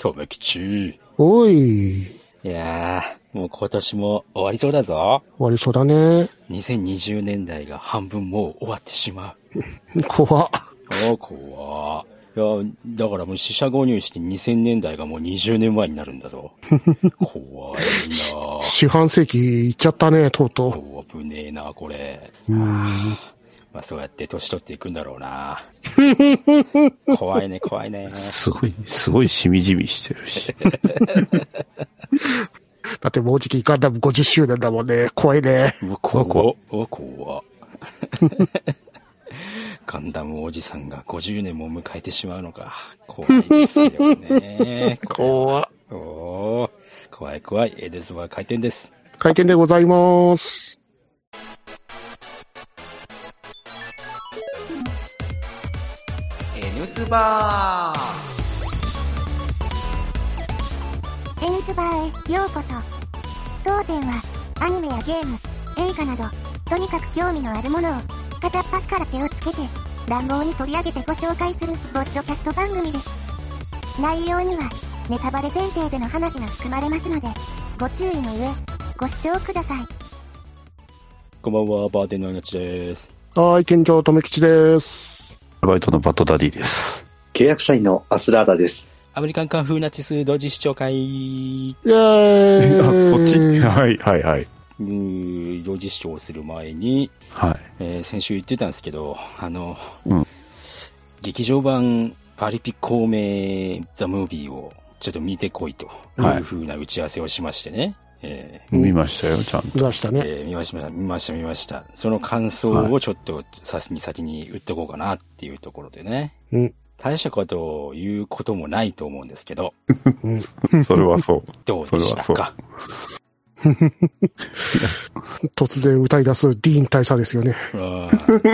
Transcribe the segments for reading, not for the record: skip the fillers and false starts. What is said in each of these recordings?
とめきち。 おい。 いやー、もう今年も終わりそうだぞ。 終わりそうだね。 2020年代が半分もう終わってしまう。 怖っ。 怖っ。いや、だからもう四捨五入して2000年代がもう20年前になるんだぞ。怖いな四半世紀いっちゃったね、とうとう。危ねえな、これ。 まあそうやって年取っていくんだろうな。怖いね。 すごいしみじみしてるし。 だってもうじきガンダム50周年だもんね。怖いね。 怖っ。ガンダムおじさんが50年も迎えてしまうのか。怖いですよね。 怖っ。 怖い。エデスバー開店です。 開店でございます。 N ズバー N ズバーへようこそ。当店はアニメやゲーム、映画などとにかく興味のあるものを片っ端から手をつけて乱暴に取り上げてご紹介するポッドキャスト番組です。内容にはネタバレ前提での話が含まれますのでご注意の上ご視聴ください。 こんばんは、バーテンのいのちです。 はい、県庁とめきちです。 バイトのバッドダディです。 契約社員のアスラーダです。 アメリカンカンフーナチス同時視聴会。 イェーイ。 あ、そっちはい。 同時視聴する前に、 はい。 先週言ってたんですけど、 うん、 劇場版パリピ孔明ザ・ムービーをちょっと見てこいという風な打ち合わせをしましてね。 見ましたよ、ちゃんと。 見ましたね。 見ました。その感想をちょっと先に言っとこうかなっていうところでね。大したことを言うこともないと思うんですけど。 それはそう。 どうでしたか？ 突然歌い出すディーン大佐ですよね。 お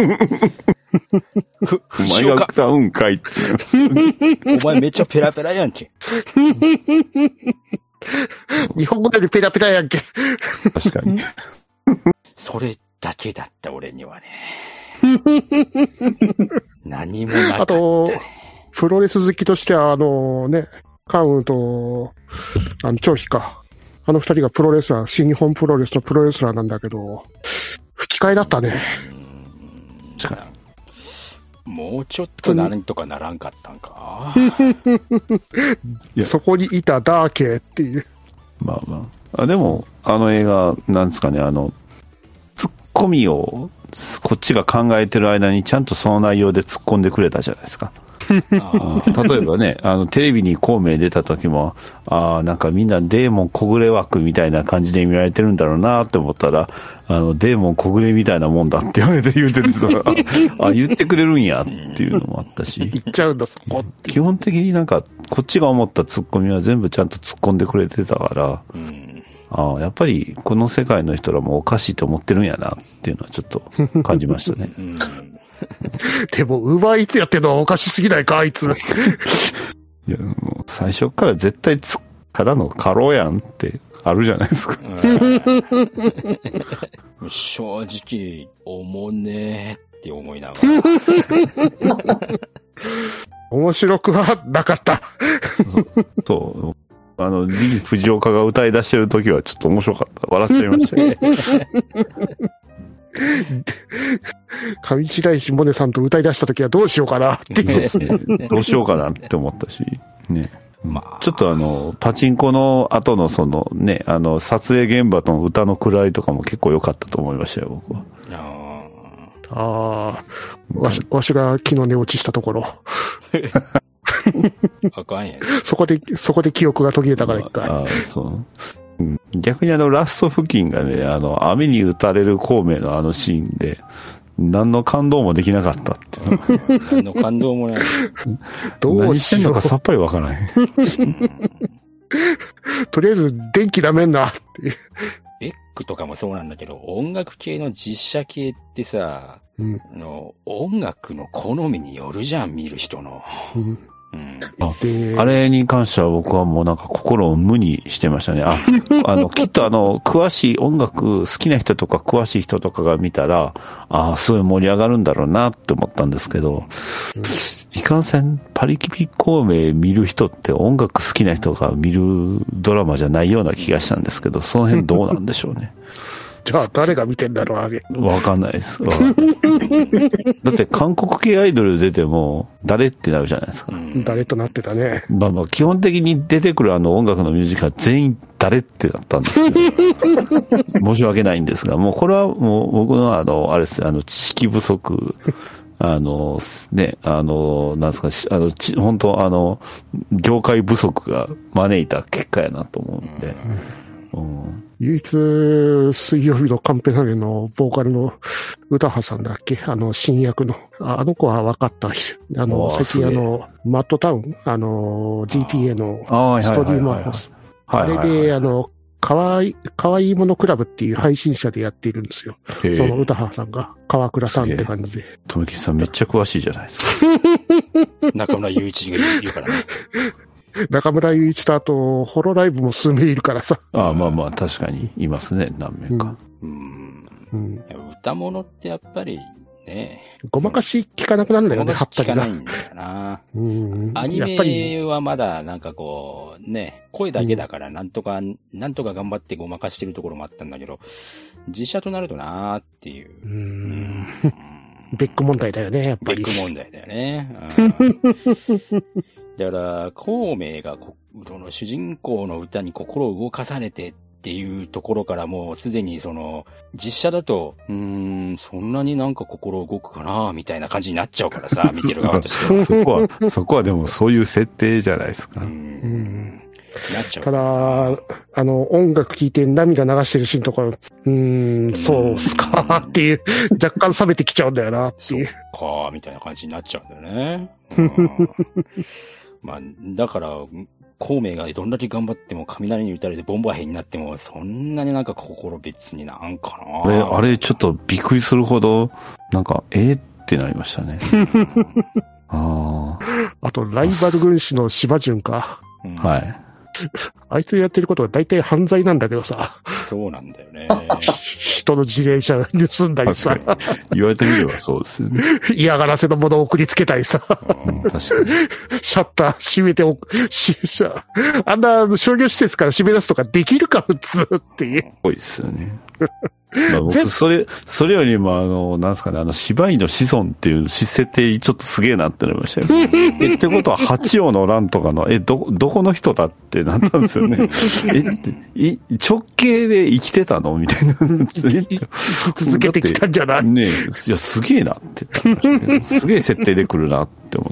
前が歌うんかいって。 お前めっちゃペラペラやんけ。 日本語よりペラペラやんけ。 確かに。 それだけだった俺にはね。何もなかったね。 あと、プロレス好きとしてはカウンと、張飛か。あの二人がプロレスラー、新日本プロレスとプロレスラーなんだけど、吹き替えだったね。 もうちょっとなんとかならんかったんか。 そこにいたダーケーっていう。 まあ。でも、あの映画、なんですかね、ツッコミを、こっちが考えてる間にちゃんとその内容で突っ込んでくれたじゃないですか。例えばね、テレビに孔明出た時も、なんかみんなデーモン小暮枠みたいな感じで見られてるんだろうなって思ったら、デーモン小暮みたいなもんだって言ってて言ってくれるんやっていうのもあったし。 言っちゃうんだ、そこって。 基本的になんか、こっちが思ったツッコミは全部ちゃんと突っ込んでくれてたから、やっぱりこの世界の人らもおかしいと思ってるんやなっていうのはちょっと感じましたね。 でも、ウーバーイーツやってるのはおかしすぎないか、あいつ。 いや、もう最初から絶対ただの過労やんってあるじゃないですか。 正直、おもねーって思いながら。 面白くはなかった。 そう。リ藤岡が歌い出してる時はちょっと面白かった。笑っちゃいましたね。 上白石萌音さんと歌い出した時はどうしようかなっていう。 そうですね。どうしようかなって思ったし、ね。ちょっとパチンコの後の撮影現場の歌の位とかも結構良かったと思いましたよ、僕は。 わしが昨日寝落ちしたところ。 あかんやね。 そこで記憶が途切れたから一回。 そう。逆にラスト付近がね、網に打たれる孔明のシーンで、何の感動もできなかったっていう。 何の感動もない。 どうしよう。 何してんのかさっぱりわからない。 とりあえず電気ダメんなっていう。 ベックとかもそうなんだけど、音楽系の実写系ってさ、音楽の好みによるじゃん、見る人の。 あれに関しては僕はもうなんか心を無にしてましたね。きっと詳しい音楽好きな人とか詳しい人とかが見たら、すごい盛り上がるんだろうなって思ったんですけど、いかんせんパリピ孔明見る人って音楽好きな人が見るドラマじゃないような気がしたんですけど、その辺どうなんでしょうね。 じゃあ誰が見てんだろう、あれ。 わかんないです。だって韓国系アイドル出ても、誰ってなるじゃないですか。 誰となってたね。 まあ基本的に出てくる音楽のミュージカル全員誰ってなったんですけど、申し訳ないんですが、もうこれはもう僕のあれです、知識不足、なんですか、本当業界不足が招いた結果やなと思うんで、 唯一、水曜日のカンペナレのボーカルの歌羽さんだっけ、新役の。あの子は分かった。最近マットタウン、GTA のストリーマース。あれで、かわいいものクラブっていう配信者でやっているんですよ。その歌羽さんが、川倉さんって感じで。 とめきさんめっちゃ詳しいじゃないですか。 中村雄一がいるからね。 中村雄一とあと、ホロライブも数名いるからさ。 まあ確かにいますね、何名か。 歌物ってやっぱりね。 ごまかし聞かなくなるんだよね、 はったり。聞かないんだよな。アニメはまだなんかこう、ね、声だけだからなんとか頑張ってごまかしてるところもあったんだけど、実写となるとなーっていう。 ベック問題だよね、やっぱり。 ベック問題だよね。だから、孔明がその主人公の歌に心を動かされてっていうところからもうすでに実写だと、そんなになんか心動くかなみたいな感じになっちゃうからさ、見てる側としては。そこはでもそういう設定じゃないですか。 なっちゃう。 ただ、音楽聴いて涙流してるシーンとか、そうっすかっていう、若干冷めてきちゃうんだよなっていう。 そっかみたいな感じになっちゃうんだよね。まあ、だから、孔明がどんだけ頑張っても雷に打たれてボンバー兵になっても、そんなになんか心別になんかな。 あれちょっとびっくりするほど、なんか、ってなりましたね。あと、ライバル軍師の芝潤か。 はい。 あいつやってることが大体犯罪なんだけどさ。 そうなんだよね。 人の自転車盗んだりさ。 言われてみればそうですよね。 嫌がらせのものを送りつけたりさ。 確かに。 シャッター閉めてあんな商業施設から閉め出すとかできるか普通っていう。 多いですよね。僕、それよりもなんですかね、芝居の子孫っていう設定ちょっとすげえなってなりましたよ。ってことは、八王の乱とかの、どこの人だってなったんですよね。直系で生きてたのみたいな。 生き続けてきたんじゃないねえ、いや、すげえなって言ったんですけど、すげえ設定で来るなって思った。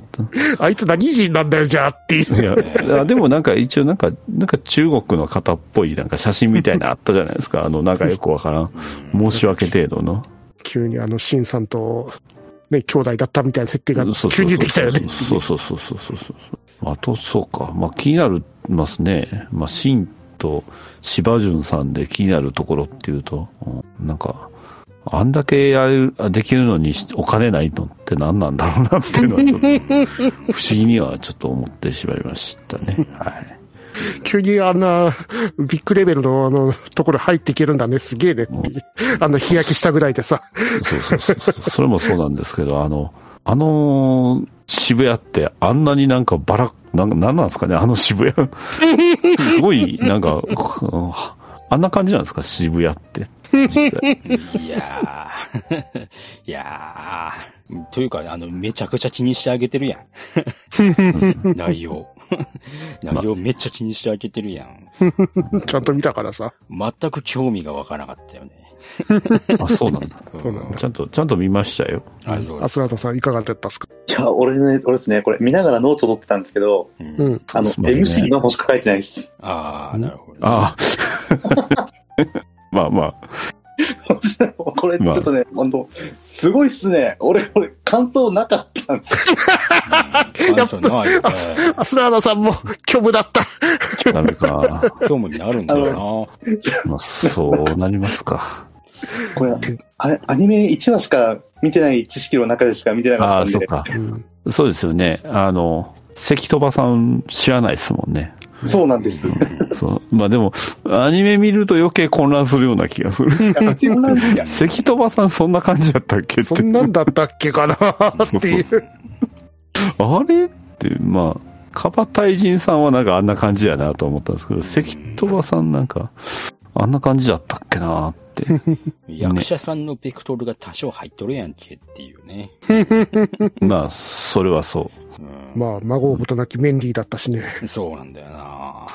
あいつ何人なんだよ、じゃあっていう。 いや、でもなんか一応なんか中国の方っぽいなんか写真みたいなのあったじゃないですか。なんかよくわからん。申し訳程度の。 急にシンさんと、ね、兄弟だったみたいな設定が急に出てきたよね。 そう。あと、そうか。まあ気になりますね。まあ、シンと芝潤さんで気になるところっていうと、なんか、あんだけできるのにお金ないのって何なんだろうなっていうのはちょっと、不思議にはちょっと思ってしまいましたね。はい。 急にあんな、ビッグレベルのところ入っていけるんだね、すげえねっていう。日焼けしたぐらいでさ。 そう。それもそうなんですけど、渋谷ってあんなになんかなんなんですかね、渋谷。すごい、なんか、あんな感じなんですか、渋谷って。実際。 いやー。というか、めちゃくちゃ気にしてあげてるやん。内容めっちゃ気にしてあげてるやん。 ちゃんと見たからさ。 全く興味がわからなかったよね。 そうなんだ。ちゃんと見ましたよ。 アスラートさんいかがだったっすか？ いや、俺ですね、これ見ながらノート取ってたんですけど、MC の星書いてないです。 なるほど。 まあ。 これちょっとね、すごいっすね。俺、感想なかったんですよ。 感想ないよね。 アスラーダさんも虚無だった。 ダメか。 虚無になるんだよな。まあ、そうなりますか。 これ、アニメ1話しか見てない知識の中でしか見てなかったんで。 そうか。そうですよね。 関戸場さん知らないですもんね。 そうなんです。 そう。まあでも、アニメ見ると余計混乱するような気がする。関戸場さんそんな感じだったっけって。 そんなんだったっけかなっていう。 あれって、まあ、カバタイジンさんはなんかあんな感じやなと思ったんですけど、関戸場さんなんか、あんな感じだったっけなって。 役者さんのベクトルが多少入っとるやんけっていうね。 まあ、それはそう。 まあ、孫をことなきメンディーだったしね。 そうなんだよな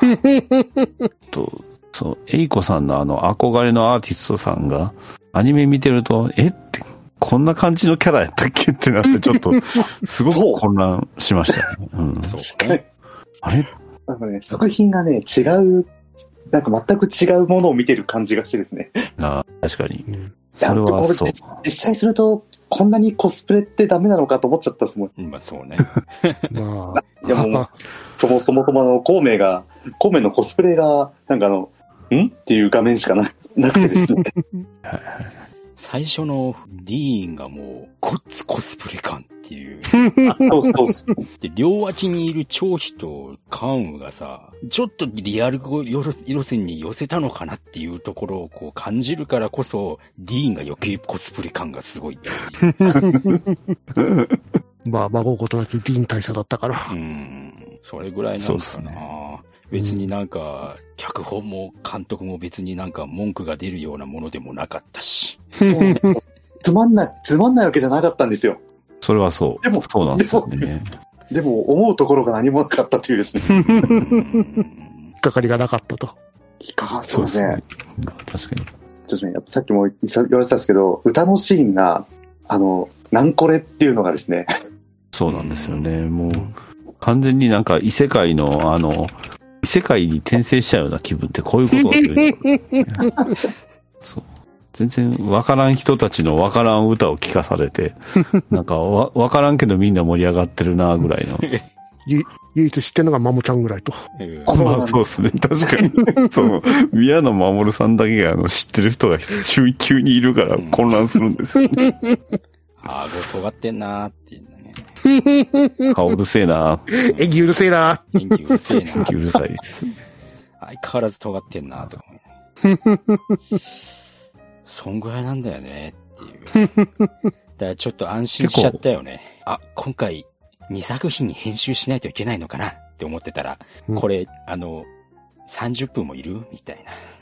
そう、エイコさんの憧れのアーティストさんが、アニメ見てると、って、こんな感じのキャラやったっけってなって、ちょっと、すごく混乱しましたね。うん。 そうね。 あれなんかね、作品がね、違う、なんか全く違うものを見てる感じがしてですね。 ああ、確かに。 それはそう。実際すると、こんなにコスプレってダメなのかと思っちゃったですもん。 まあそうね。 まあ。 いやもう、そもそも孔明のコスプレが、なんかんっていう画面しかなくてですね。 最初のディーンがもう、こっつコスプレ感っていう。 そう。 で、両脇にいる張飛と関羽がさ、ちょっとリアル路線に寄せたのかなっていうところをこう感じるからこそ、ディーンが余計コスプレ感がすごいっていう。 まあ、孫ことなきディーン大佐だったから。 それぐらいなんかな。別になんか、脚本も監督も別になんか文句が出るようなものでもなかったし。 つまんないわけじゃなかったんですよ。 それはそう。 でも、 そうなんですよね。 でも、思うところが何もなかったというですね。 引っかかりがなかったと。 そうですね。 確かに。 ちょっとね、さっきも言われてたんですけど、歌のシーンが、なんこれっていうのがですね。 そうなんですよね。もう、完全になんか異世界の異世界に転生したような気分ってこういうことを言う。そう。全然わからん人たちのわからん歌を聞かされて、なんかわからんけどみんな盛り上がってるなぐらいの。 唯一知ってるのがマモちゃんぐらいと。 まあそうですね。確かに。そう。宮野真守さんだけが知ってる人が急にいるから混乱するんですよね。 あご尖ってんなーっていうね。 顔うるせえな。 演技うるせえな。 演技うるせえな。 演技うるさいです。 相変わらず尖ってんなとか思う。そんぐらいなんだよねっていう。だからちょっと安心しちゃったよね。今回2作品に編集しないといけないのかなって思ってたら、これ、30分もいるみたい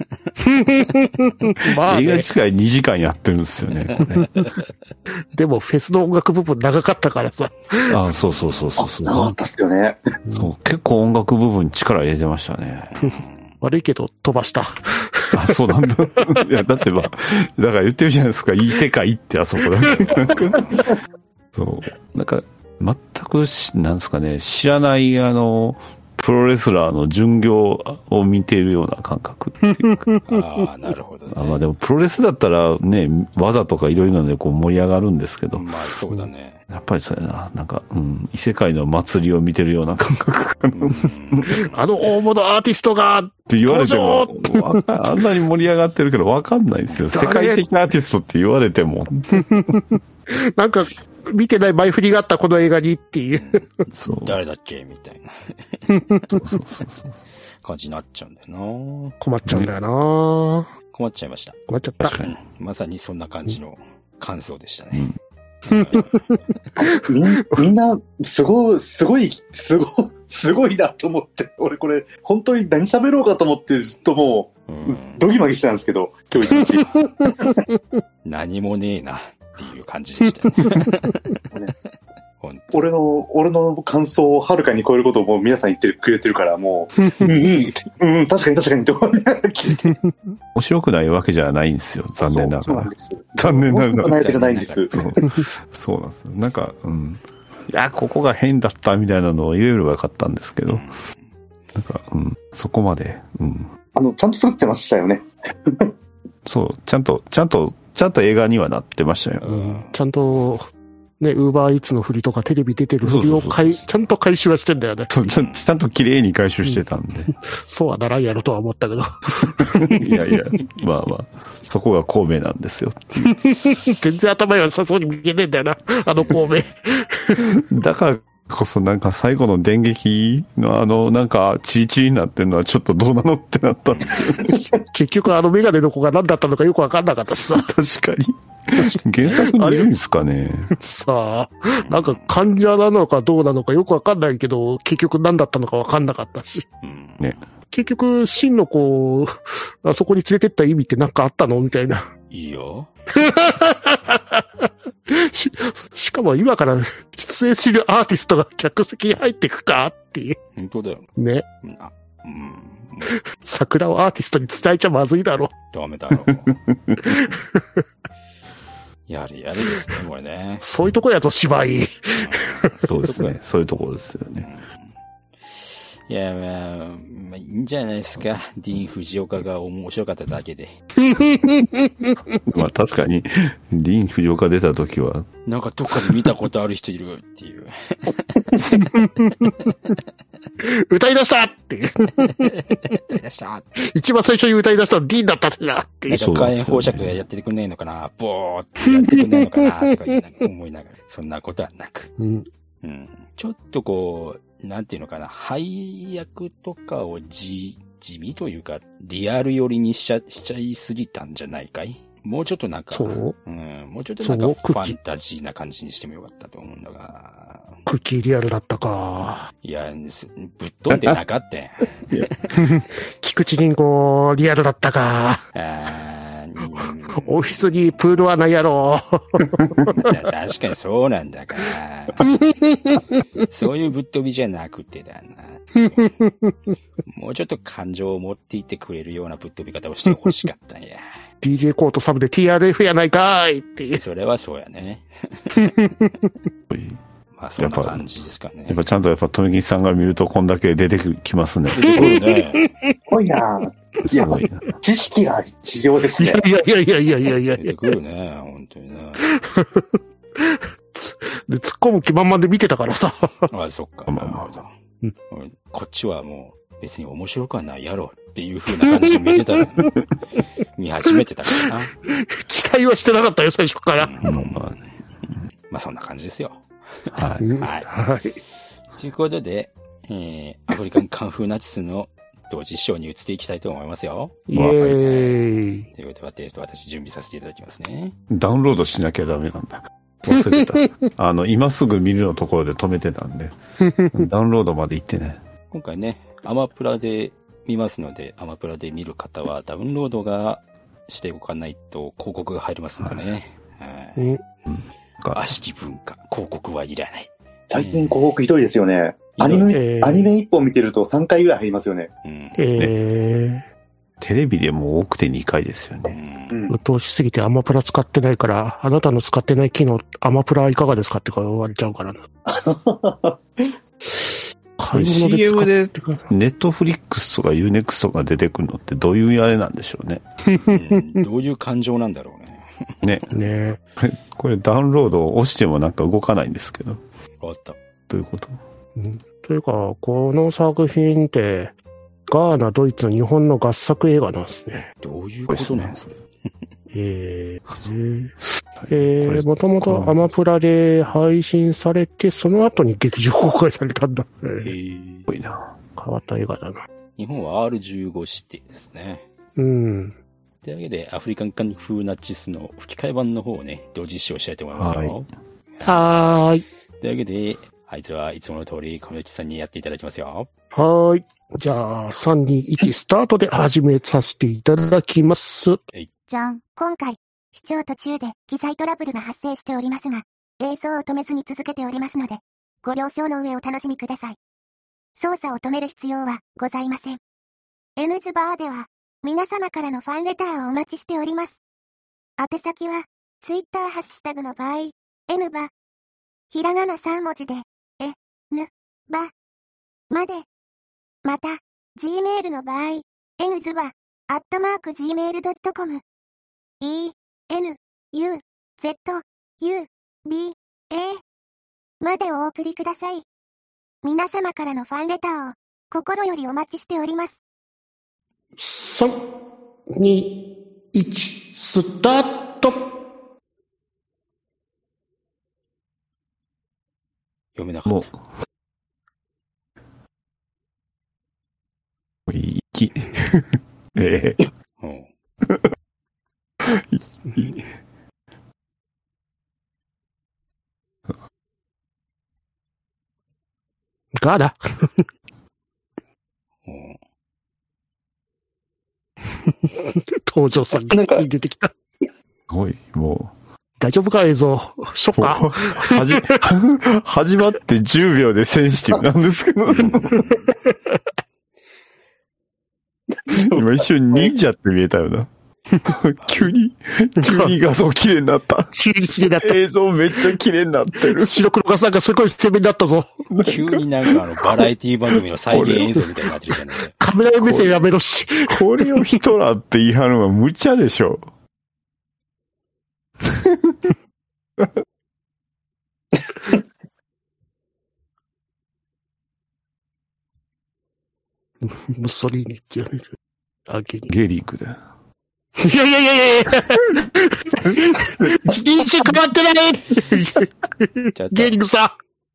な。まあ、ね、 映画自体2時間やってるんですよね、これ。 でもフェスの音楽部分長かったからさ。 そう。 長かったっすよね。 そう、結構音楽部分に力入れてましたね。 悪いけど飛ばした。 そうなんだ。いや、だってだから言ってるじゃないですか、いい世界ってあそこだ。そう。なんか、全くなんですかね、知らないプロレスラーの巡業を見ているような感覚っていうか。 なるほどね。 まあでもプロレスだったらね、技とかいろいろなのでこう盛り上がるんですけど。 まあそうだね。 やっぱりそうやな。なんか、異世界の祭りを見てるような感覚かな。 大物アーティストがって言われても、あんなに盛り上がってるけど分かんないんですよ。世界的アーティストって言われても。 なんか、見てない前振りがあったこの映画にっていう。 そう。誰だっけみたいな。そう。感じになっちゃうんだよな。 困っちゃうんだよな。 困っちゃいました。 困っちゃった。 まさにそんな感じの感想でしたね。 みんな、すごいなと思って、俺これ、本当に何喋ろうかと思ってずっともう、ドギマギしてたんですけど、今日一日。 何もねえなっていう感じでしたね。 俺の感想をはるかに超えることをもう皆さん言ってくれてるから、もう、確かにって思いながら聞いて。 面白くないわけじゃないんですよ、残念ながら。 残念ながら。面白くないわけじゃないんです。 そうなんですよ。なんか、いや、ここが変だったみたいなのを言えればよかったんですけど、なんか、そこまで、 ちゃんと作ってましたよね。 そう、ちゃんと映画にはなってましたよ。 ちゃんと、ね、ウーバーイーツの振りとかテレビ出てる振りをちゃんと回収はしてんだよね。 ちゃんと綺麗に回収してたんで。 そうはならんやろとは思ったけど。 いや、まあ、そこが孔明なんですよ。 全然頭良さそうに見えねえんだよな、孔明。 だからこそなんか最後の電撃のなんかチリチリになってるのはちょっとどうなのってなったんですよ。 結局メガネの子が何だったのかよくわかんなかったしさ。 確かに。原作にいるんですかね。 さあ、なんか患者なのかどうなのかよくわかんないけど、結局何だったのかわかんなかったし。 ね。 結局、真の子を、あそこに連れてった意味ってなんかあったのみたいな。 いいよ。 しかも今から出演するアーティストが客席に入ってくかっていう。 本当だよ。 ね。 うん。 桜をアーティストに伝えちゃまずいだろ。 ダメだろう。やれですね、これね。 そういうとこやぞ、芝居。 そうですね。そういうところですよね。 いや、まあ、いいんじゃないですか。ディーン・フジオカが面白かっただけで。 まあ確かに、ディーン・フジオカ出た時は。 なんかどっかで見たことある人いるっていう。 歌い出したっていう。 歌い出した一番最初に歌い出したのディーンだったんだなっていう。 なんか火炎放射がやってくんねえのかな、ボーってやってくんねえのかなとか思いながら、そんなことはなく。ちょっとこう、なんていうのかな、配役とかを地味というか、リアル寄りにしちゃいすぎたんじゃないかい？もうちょっとなんか、もうちょっとなんかファンタジーな感じにしてもよかったと思うんだが。 クッキーリアルだったか。 いや、ぶっ飛んでなかったん。 菊池凛子リアルだったか。オフィスにプールはないやろ。 確かにそうなんだから。そういうぶっ飛びじゃなくてだな。もうちょっと感情を持っていってくれるようなぶっ飛び方をしてほしかったんや。 DJ コートサブで TRF やないかーいっていう。 それはそうやね。まあそんな感じですかね。 やっぱちゃんと富木さんが見るとこんだけ出てきますね。 出てくるね。 すごいな。いや、知識が必要ですね。 いや。 出てくるね、本当にね。 で、突っ込む気満々で見てたからさ。 あ、そっか。こっちはもう別に面白くはないやろっていう風な感じで見てたら、見始めてたからな。 期待はしてなかったよ、最初から。 まあそんな感じですよ。 はい。 ということで、アフリカンカンフーナチスの同時視聴に移っていきたいと思いますよ。 イエーイ。 ということで、私準備させていただきますね。 ダウンロードしなきゃダメなんだ。忘れてた。今すぐ見るのところで止めてたんで、ダウンロードまで行ってね。 今回ね、アマプラで見ますので、アマプラで見る方はダウンロードがしておかないと広告が入りますんでね。悪しき文化、広告はいらない。 最近広告ひどいですよね。アニメ一本見てると3回ぐらい入りますよね。 テレビでも多くて2回ですよね。 鬱陶しすぎてアマプラ使ってないから、あなたの使ってない機能、アマプラいかがですかって言われちゃうからな。 CM でネットフリックスとかユーネクスとか出てくるのってどういうあれなんでしょうね。 どういう感情なんだろうね。 ね。 これダウンロードを押してもなんか動かないんですけど。 わかった。 どういうこと？ というか、この作品って、ガーナ、ドイツ、日本の合作映画なんですね。 どういうことなのそれ。 もともとアマプラで配信されて、その後に劇場公開されたんだ。 すごいな。 変わった映画だな。 日本は R15 指定ですね。 というわけで、アフリカンカンフーナチスの吹き替え版の方をね、同時視聴したいと思いますよ。 はーい。 というわけで、あいつはいつもの通り、小雪さんにやっていただきますよ。 はーい。じゃあ、3、2、1、スタートで始めさせていただきます。 じゃん。今回、視聴途中で機材トラブルが発生しておりますが、映像を止めずに続けておりますので、ご了承の上お楽しみください。操作を止める必要はございません。N ズバーでは、皆様からのファンレターをお待ちしております。宛先は、Twitter ハッシュタグの場合、N バ、ひらがな3文字で、ば、まで。また、Gmail の場合、N ズバ、@gmail.com、ENUZUBA までお送りください。皆様からのファンレターを心よりお待ちしております。 3、2、1、スタート。 読めなかもった。 う、ええうん。 ガーだ。 うん登場さんが出てきた。 すごい、も大丈夫か映像。ショッう、 カ始まって10秒でセンシティブなんですけど、今一瞬忍者って見えたよな。急に画像綺麗になった。 急に綺麗だっ映像めっちゃ綺麗になってるた。。白黒がさんがすごい鮮明になったぞ。 急になんかバラエティ番組の再現映像みたいになってるじゃないか。 カメラ目線やめろし。 これをヒトラーって言い張るのは無茶でしょ。 ムッソリーニって言われる。あ、ゲリ。 ゲリークだよ。 いやいやいやいやいや認知変わってないちょっとゲリングさ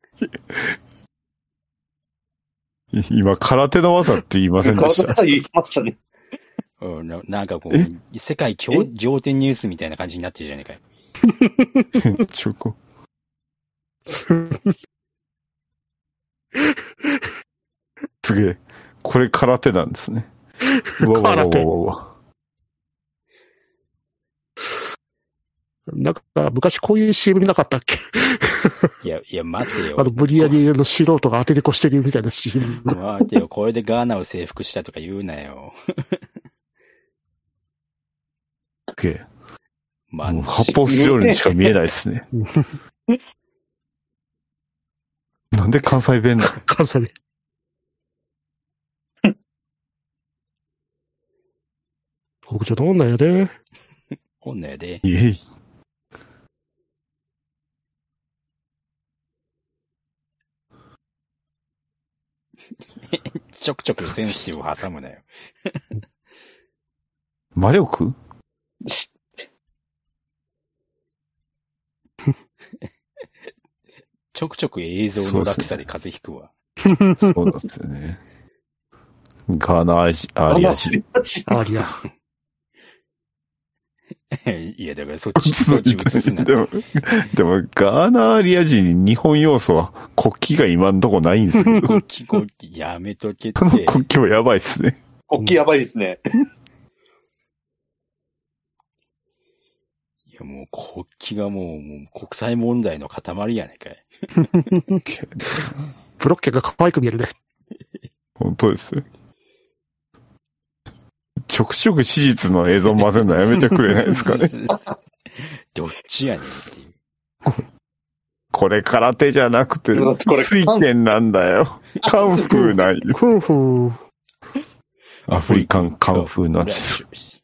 今、空手の技って言いませんでした。 川田さん言いましたね。 うんなんかこう、世界仰天ニュースみたいな感じになってるじゃないかよ。 チョコ。すげえ。これ空手なんですね。うわわわわわわ。 なんか、昔こういう CM なかったっけいや、待てよ。 無理やり素人が当てれこしてるみたいな CM。 待てよ、これでガーナを征服したとか言うなよ。 すげえ。 まもう発泡スチロールにしか見えないですね。なんで関西弁だ関西で。北条どんなんやで。 こんなんやで。 イエイ。 ちょくちょくセンシティブを挟むなよ。 魔力ちょくちょく映像の落差で風邪ひくわ。 そうなんですよね。ガーナアリア人。 ありゃ。 いや、だからそっち映すな。 でも、ガーナアリア人に日本要素は国旗が今んとこないんですよ。 国旗やめとけって。 この国旗はやばいっすね。 国旗やばいですね。 いや、もう国旗がもう国際問題の塊やないかい。 ブロッケが可愛く見えるね。 本当ですよ。ちょくちょく史実の映像混ぜるのやめてくれないですかね。 どっちやねんっていう。 これ空手じゃなくて、 これ水拳なんだよ。カンフーない。 クンフー。 アフリカンカンフーナチス。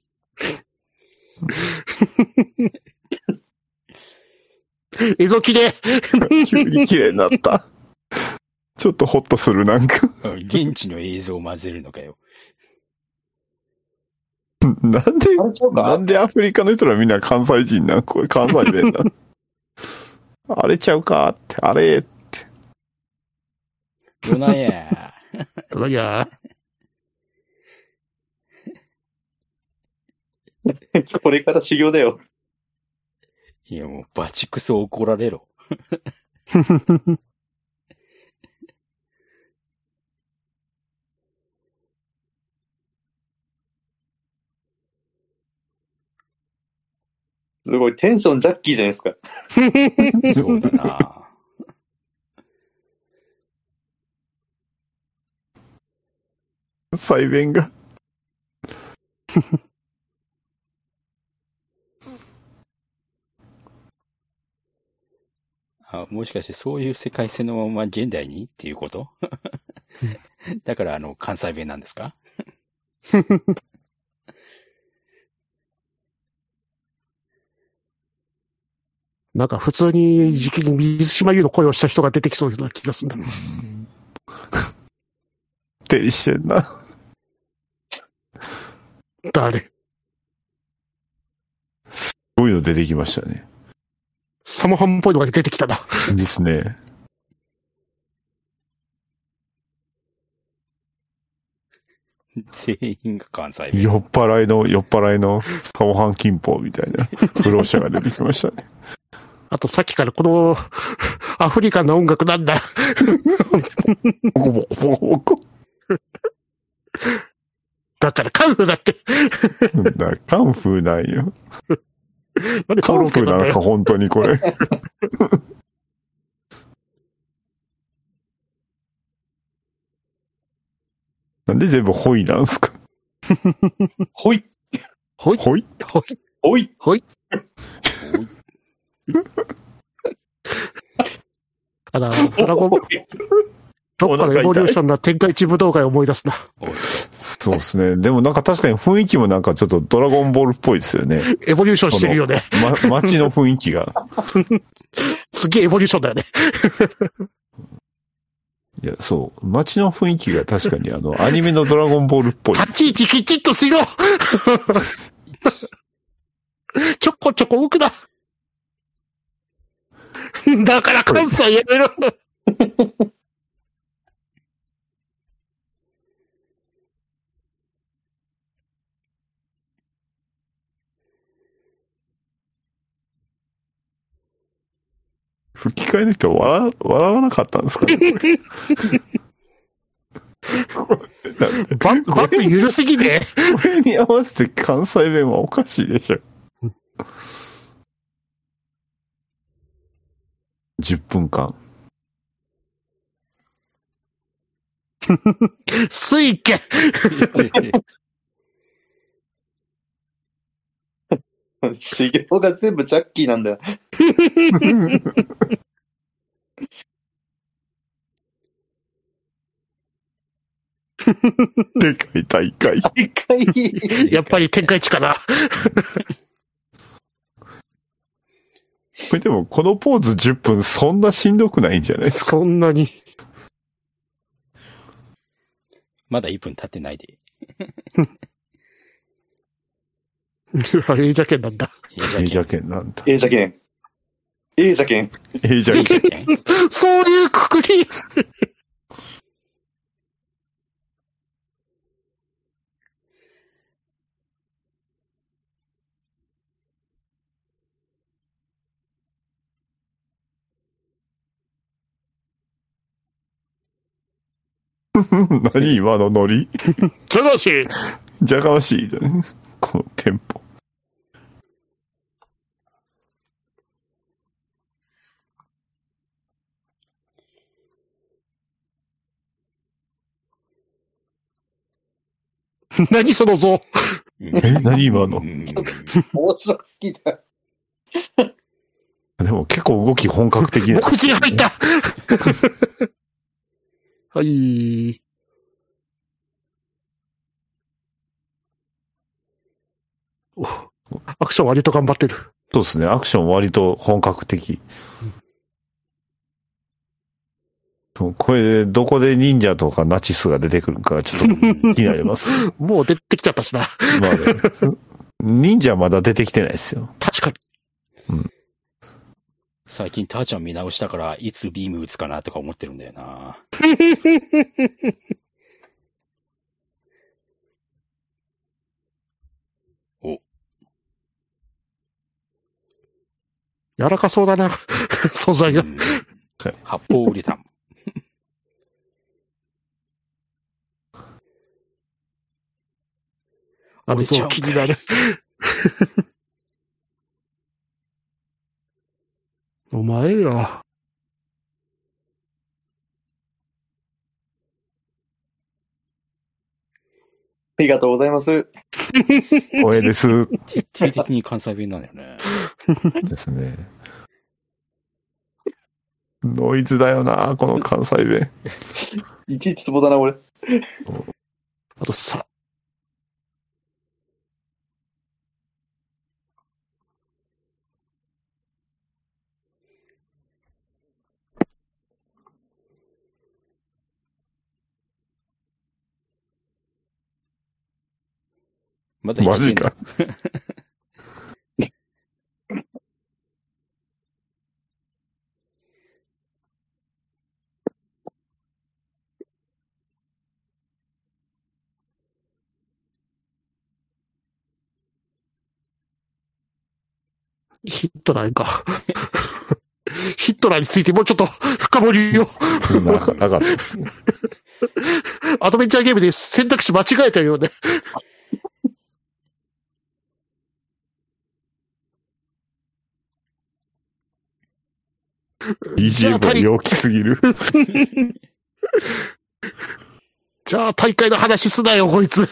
映像綺麗。 急に綺麗になった。ちょっとホッとするなんか。 現地の映像を混ぜるのかよ。 なんでアフリカの人らみんな関西人なんこれ関西弁なんあれちゃうかって、あれって。 どないや。 いやこれから修行だよ。 いや、もうバチクソ怒られろ。 すごい、テンションジャッキーじゃないですか。 そうだな。 細弁が。 もしかしてそういう世界線のまま現代にっていうことだから関西弁なんですかなんか普通に時期に水島優の声をした人が出てきそうな気がするんだ。 てりしてんな。 誰？ すごいの出てきましたね。 サモハンっぽいのが出てきたな。 ですね。 全員が関西弁。 酔っ払いのサモハン金峰みたいな不老者が出てきましたね。 あとさっきからこの、アフリカンな音楽なんだ。 ボコボコボコボコ。 だからカンフーだって。 カンフーなんよ。 なんでカンフーなんか本当にこれ。なんで全部ホイなんすか。 ほい、 ほい、 ホイほい、 ほい。 ほい。ドラゴン、どっかのエボリューションな天下一武道会を思い出すな。 そうですね。でもなんか確かに雰囲気もなんかちょっとドラゴンボールっぽいですよね。 エボリューションしてるよね。 街の雰囲気が。 すげえエボリューションだよね。 いや、そう。街の雰囲気が確かにアニメのドラゴンボールっぽい。 立ち位置きちっとしろちょこちょこ奥だだから関西やめろ吹き替えの人は笑わなかったんですかね。 罰ゆるすぎね。 これに合わせて関西弁はおかしいでしょ。10分間。 水家修行が全部ジャッキーなんだよ。 でかい大会。 でかい。 やっぱり天下一かな。 これでもこのポーズ10分そんなしんどくないんじゃないですか。 そんなに。 まだ1分経ってないで。 エージャケンなんだ。 エージャケンなんだ。 ええじゃけん。ええじゃけん。 エージャケン。 そういうくくり何今のノリ。 じゃがしじゃがましいだね。このテンポ。 何その像何今の。 面白すぎた。 でも結構動き本格的な。 目次入ったはい。おアクション割と頑張ってる。 そうですね。アクション割と本格的。これでどこで忍者とかナチスが出てくるかちょっと気になります。 もう出てきちゃったしな。 まあね、忍者まだ出てきてないですよ。 確かに。 最近ターちゃん見直したからいつビーム打つかなとか思ってるんだよな。お。 柔らかそうだな。素材が。 発泡ウレタン。 あの像気になる。お前よ。 ありがとうございます。 光栄です。 徹底的に関西弁なんだよね。 ですね。ノイズだよな、この関西弁。 いちいちツボだな、俺。 あとさ、 まだマジか。 ヒットラーか。ヒットラーについてもうちょっと深掘りを。 なかったですね。 アドベンチャーゲームで選択肢間違えたようで。 BGM 陽気すぎる。 じゃあ大会の話すなよ、こいつ。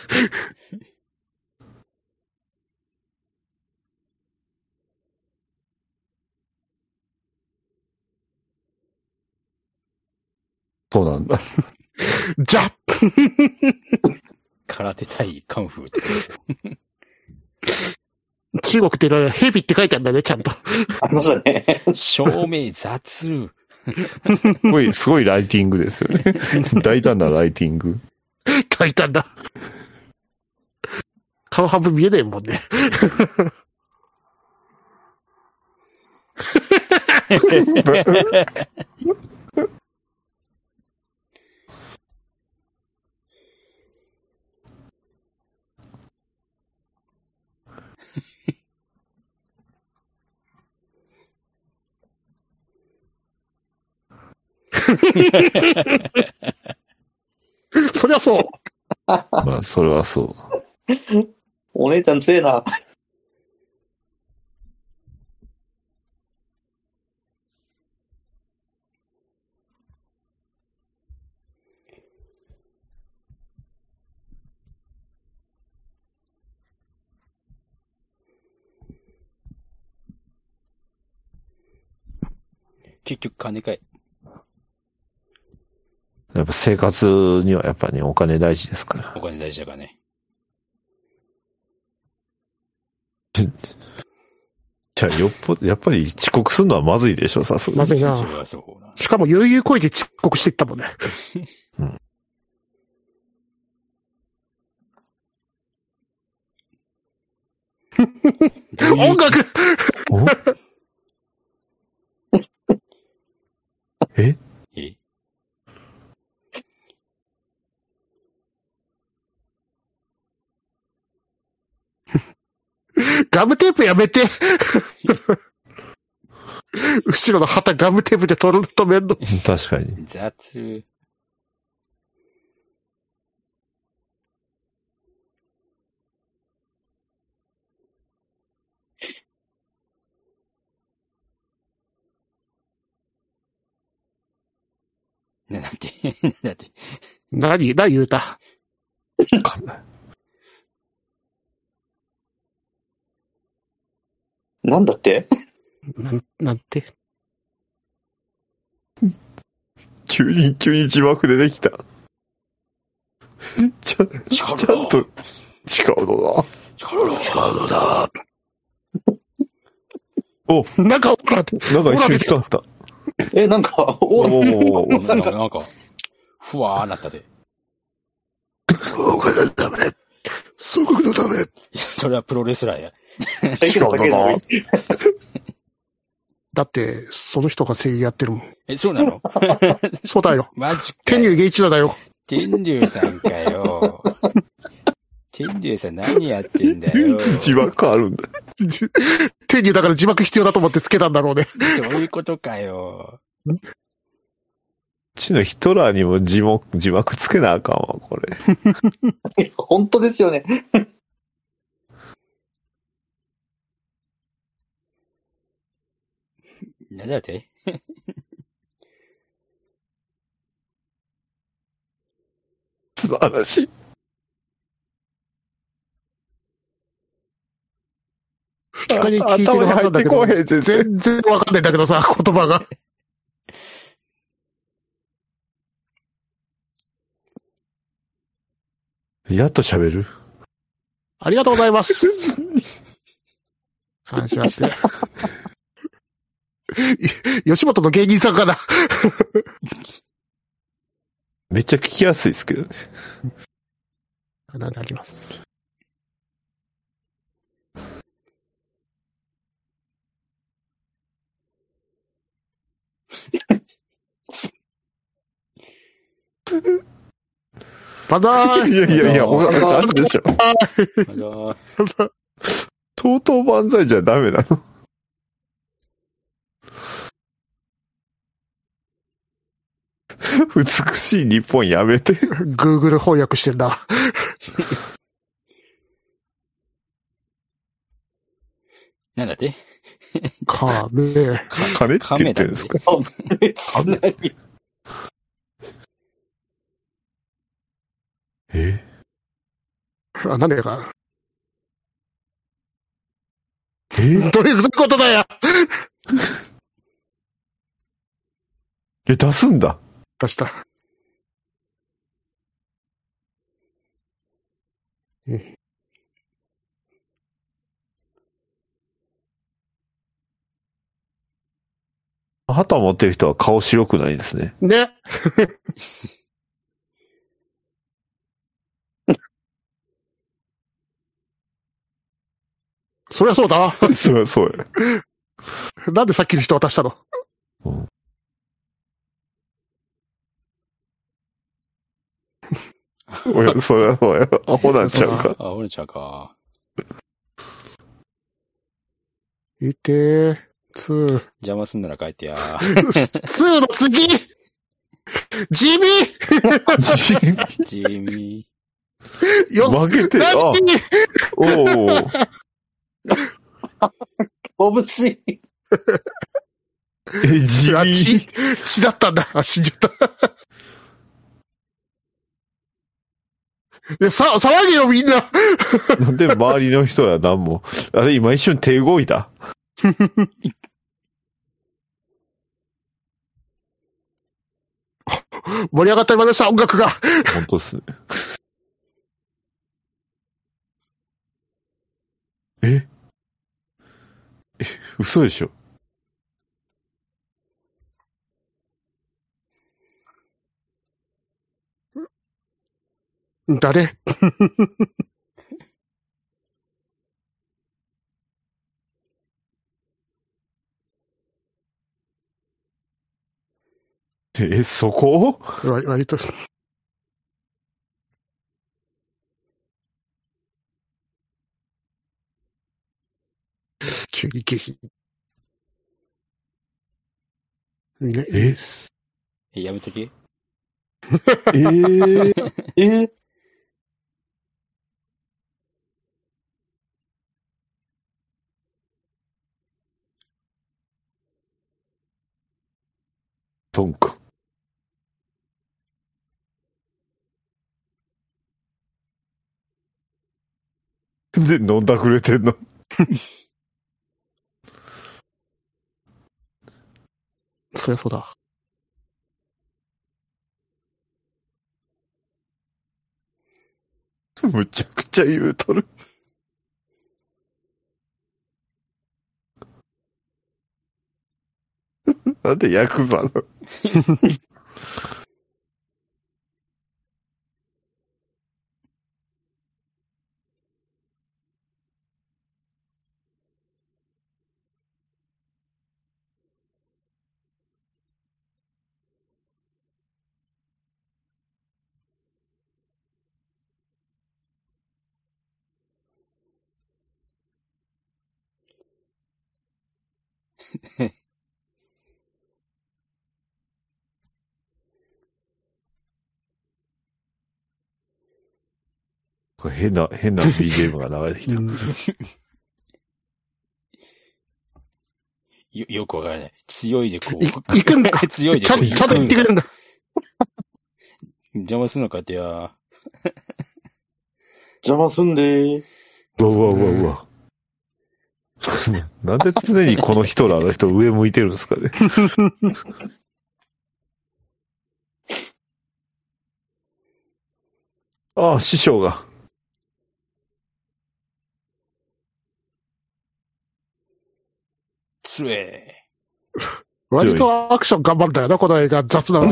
そうなんだ。 じゃ空手対カンフーって。 中国っていろいろヘビって書いてあるんだね、ちゃんと。 ありましたね。 照明雑。 すごいライティングですよね。大胆なライティング。 書いたんだ。顔半分見えねえもんね。そりゃそう。 まあ、それはそう。 お姉ちゃん強えな。 結局金かい。 やっぱ生活にはやっぱね、お金大事ですから。 お金大事だからね。 じゃあ、やっぱり遅刻するのはまずいでしょ、さすがに。 まずいな。 それはそうな。 しかも悠々声で遅刻していったもんね。音楽おええガムテープやめて。後ろの旗ガムテープで止めんの。 確かに。 雑。なんて、なんて。 何言うた。 わかんない。 なんだってなんて。 急に字幕出てきた。ちゃんと、違うのだ。お、 なんか、ほら、 なんか一瞬人だった。 なんか、 なんか、ふわーなったで。 お金のため。祖国のため。 それはプロレスラーや。 だって、その人が声優やってるもん。 そうなのそうだよ。 マジか。 天竜源一郎だよ。 天竜さんかよ。天竜さん何やってんだよ。 字幕あるんだ。 天竜だから字幕必要だと思ってつけたんだろうね。 そういうことかよ。 うちのヒトラーにも字幕つけなあかんわ、これ。 本当ですよね。 なんだってその話。 吹き替えに聞いてるはずなんだけど、 頭に入ってこへん全然わかんないんだけどさ、言葉が。 やっと喋る。 ありがとうございます。感謝して。吉本の芸人さんかな。 めっちゃ聞きやすいですけどね。 なんであります。バザーイ。 いや、お金あるでしょ。とうとう万歳じゃダメなの。 美しい日本やめて。 Google 翻訳してんだ。 なんだってかね金って言ってるんですか？ あ、なんでか。 どどういうことだよ。 出すんだ。 出した。 旗持ってる人は顔白くないですね。 ね。そりゃそうだ。 そりゃそうや。 なんでさっきの人渡したの？ おや、そりゃそうや。アホなんちゃうか。 あ、折れちゃうか。 いてー、 邪魔すんなら帰ってや。 2の次地味地味。 よ負けて、あ、おお。 眩しい。 地味。 血だったんだ。あ、死んじゃった。騒げよみんな。 なんで周りの人は何も。あれ、今一瞬手動いた。 盛り上がってまいりました、音楽が。 本当っすね。嘘でしょ。 誰？ そこ？ 割と。急に下品。ね、 やめとき。 トンク。で、飲んだくれてんの。 そりゃそうだ。 むちゃくちゃ言うとる。なんでヤクザの。変な BGM が流れてきた。 よくわからない。強いでこう。 行くんだ。 強いでちゃんと言ってくれるんだ。 邪魔すんのかってや。 邪魔すんでー。 うわ。なんで常にこの人らの人上向いてるんですかね。ああ、師匠が。 つえ。 割とアクション頑張るんだよな、この映画。雑なのに。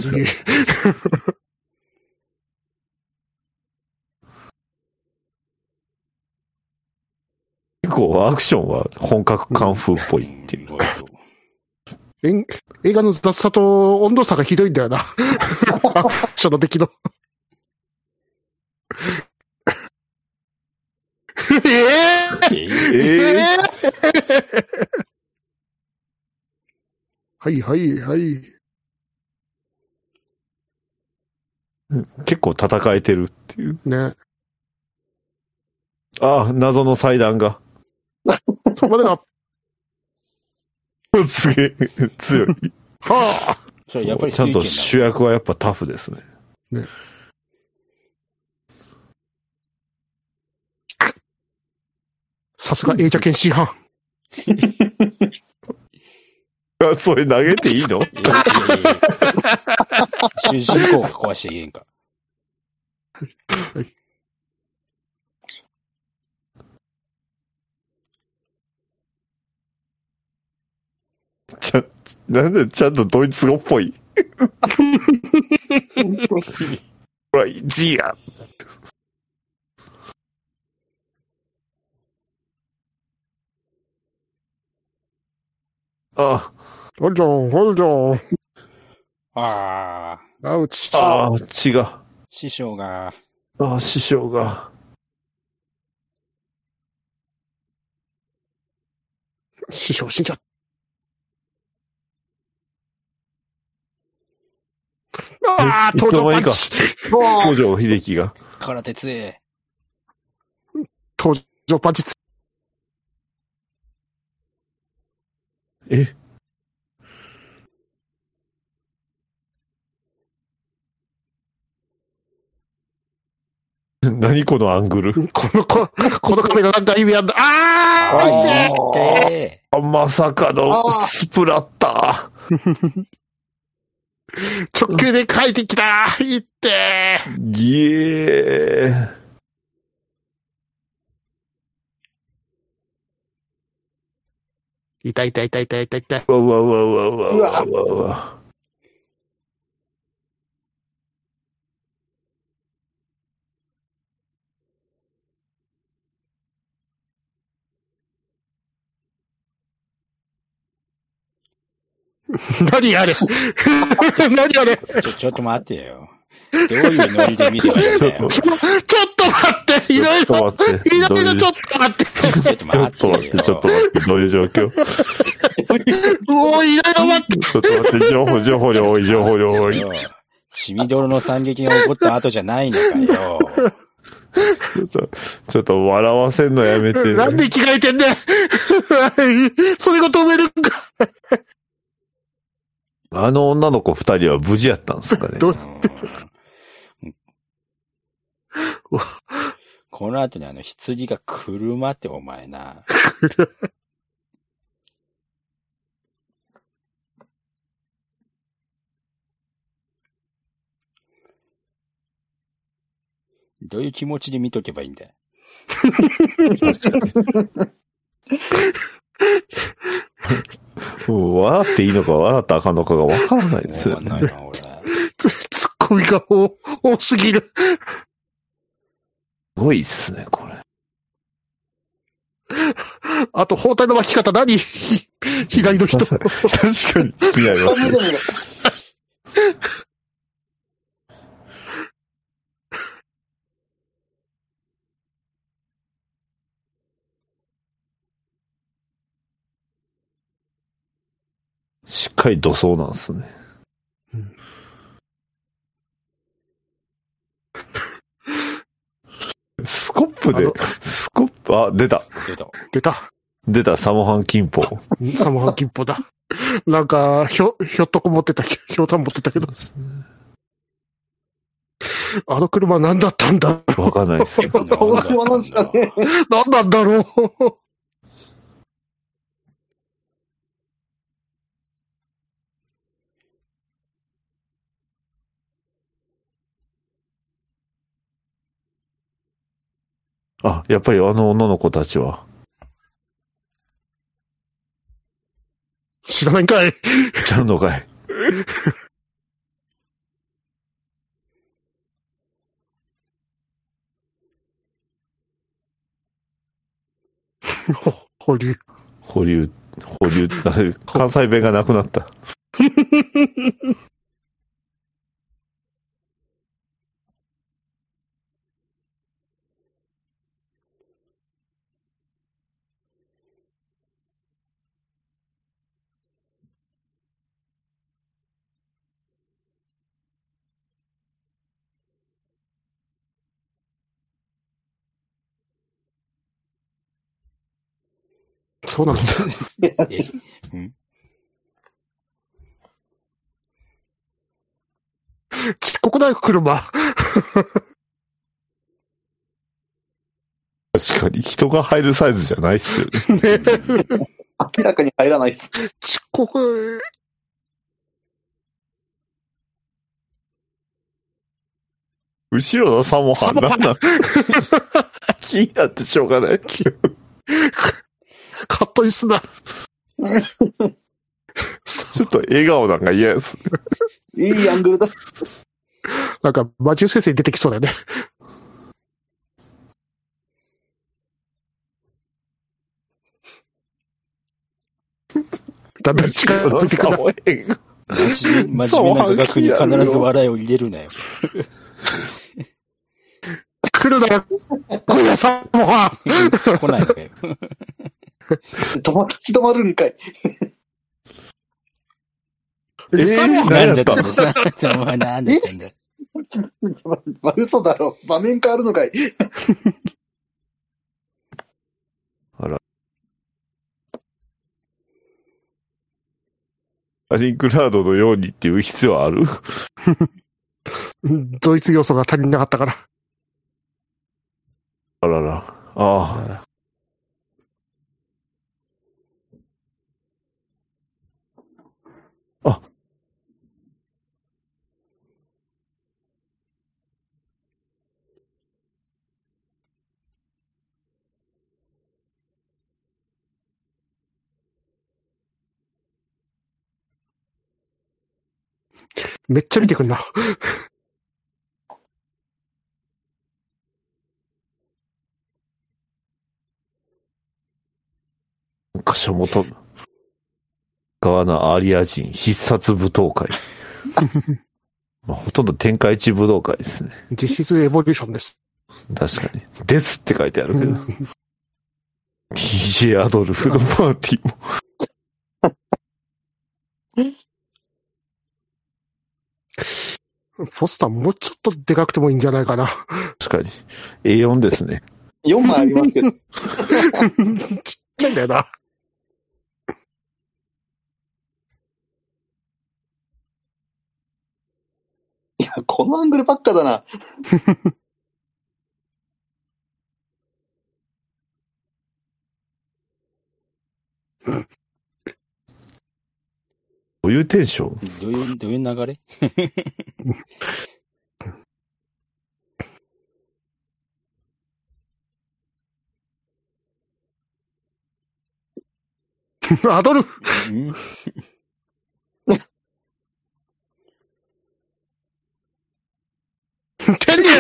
結構アクションは本格カンフーっぽいっていう。 映画の雑さと温度差がひどいんだよな。アクションの出来の。はい。 結構戦えてるっていう。 ね。 ああ、謎の祭壇が。 そこまでが、 すげえ、強い。 はあ。 それやっぱりちゃんと水主役はやっぱタフですね。 さすがエイジャケン C 班。 あ、それ投げていいの？ 主人公が壊していいんか。 なんでちゃんとドイツ語っぽい。ほら、G や。あ、 ホルジョン、ホルジョン。 ああ、 アウチ。 ああ、血が。 師匠が、 ああ、師匠が。 師匠死んじゃった。ああ、登場パンチ。 東条秀樹が。 空手強え。 登場パンチ。 え何このアングル。 このカメラなんか意味あんだ。ああ、 あ痛え。 あ、まさかのスプラッタ直球で書いてきた。いってー。ギエー。 痛い痛い痛い痛い痛い痛い。 うわうわうわうわうわうわうわうわ。 何あれ何あれちょっと待ってよ。どういうノリで見てたんだよ。 ちょっと待っていろいろ、 ちょっと待っていろいろちょっと待ってちょっとちょっと待って、ちょっと待って、どういう状況？ もういろいろ待ってちょっと待って、情報量多い、情報量多い。 血みどろの惨劇が起こった後じゃないのかよ。 ちょっと笑わせんのやめて。 なんで着替えてんだよそれが止めるんかあの女の子二人は無事やったんですかね。 どうこの後に棺が車ってお前な。どういう気持ちで見とけばいいんだよ。 もう笑っていいのか笑ったらあかんのかが分からないですよね。 わかんないな、俺。 ツッコミが多すぎる。 すごいっすね、これ。 あと、包帯の巻き方何左の人。 確かに気になりますね。しっかり土葬なんですね。スコップ、あ、出た。 出た。 サモハン金峰。 サモハン金峰だ。なんか、ひょっとこ持ってた、ひょうたん持ってたけど。あの車何だったんだわかんないです。 この車なんですかね。 何なんだろうあ、やっぱりあの女の子たちは。 知らないんかいちゃうのかい。 保留。 関西弁がなくなった。 そうなの。 え、うんちっこくない車。 確かに人が入るサイズじゃないっすよね。 明らかに入らないです。 ちっこく、 後ろのサモハンなんだ。気になってしょうがない。 カットイスだ。 ちょっと笑顔なんか嫌です。 いいアングルだ。 なんか、魔獣先生に出てきそうだよね。だんだん近づいてくるな。 真面目な画角に必ず笑いを入れるなよ。 来るなよ。来いや、サモハン。 来ないのかよ。 立ち止まるんかい。 サモハンなんだったんださ。お前なんだったんだ。 まあ、嘘だろ。場面変わるのかい。 アリンクラードのようにっていう必要ある？ ドイツ要素が足りなかったから。 あらら。ああ。あ。 めっちゃ見てくんな。 箇所元側のアリア人必殺舞踏会。まあ、ほとんど天下一武道会ですね。 実質エボリューションです。 確かに。ですって書いてあるけど。DJ アドルフのパーティーも。 ポスターもうちょっとでかくてもいいんじゃないかな。 確かに。A4 ですね。 4枚ありますけど。 ちっちゃいんだよな。 いや、このアングルばっかだな。 どういうテンション？ どういう流れ？ アドルフ。 うん天竜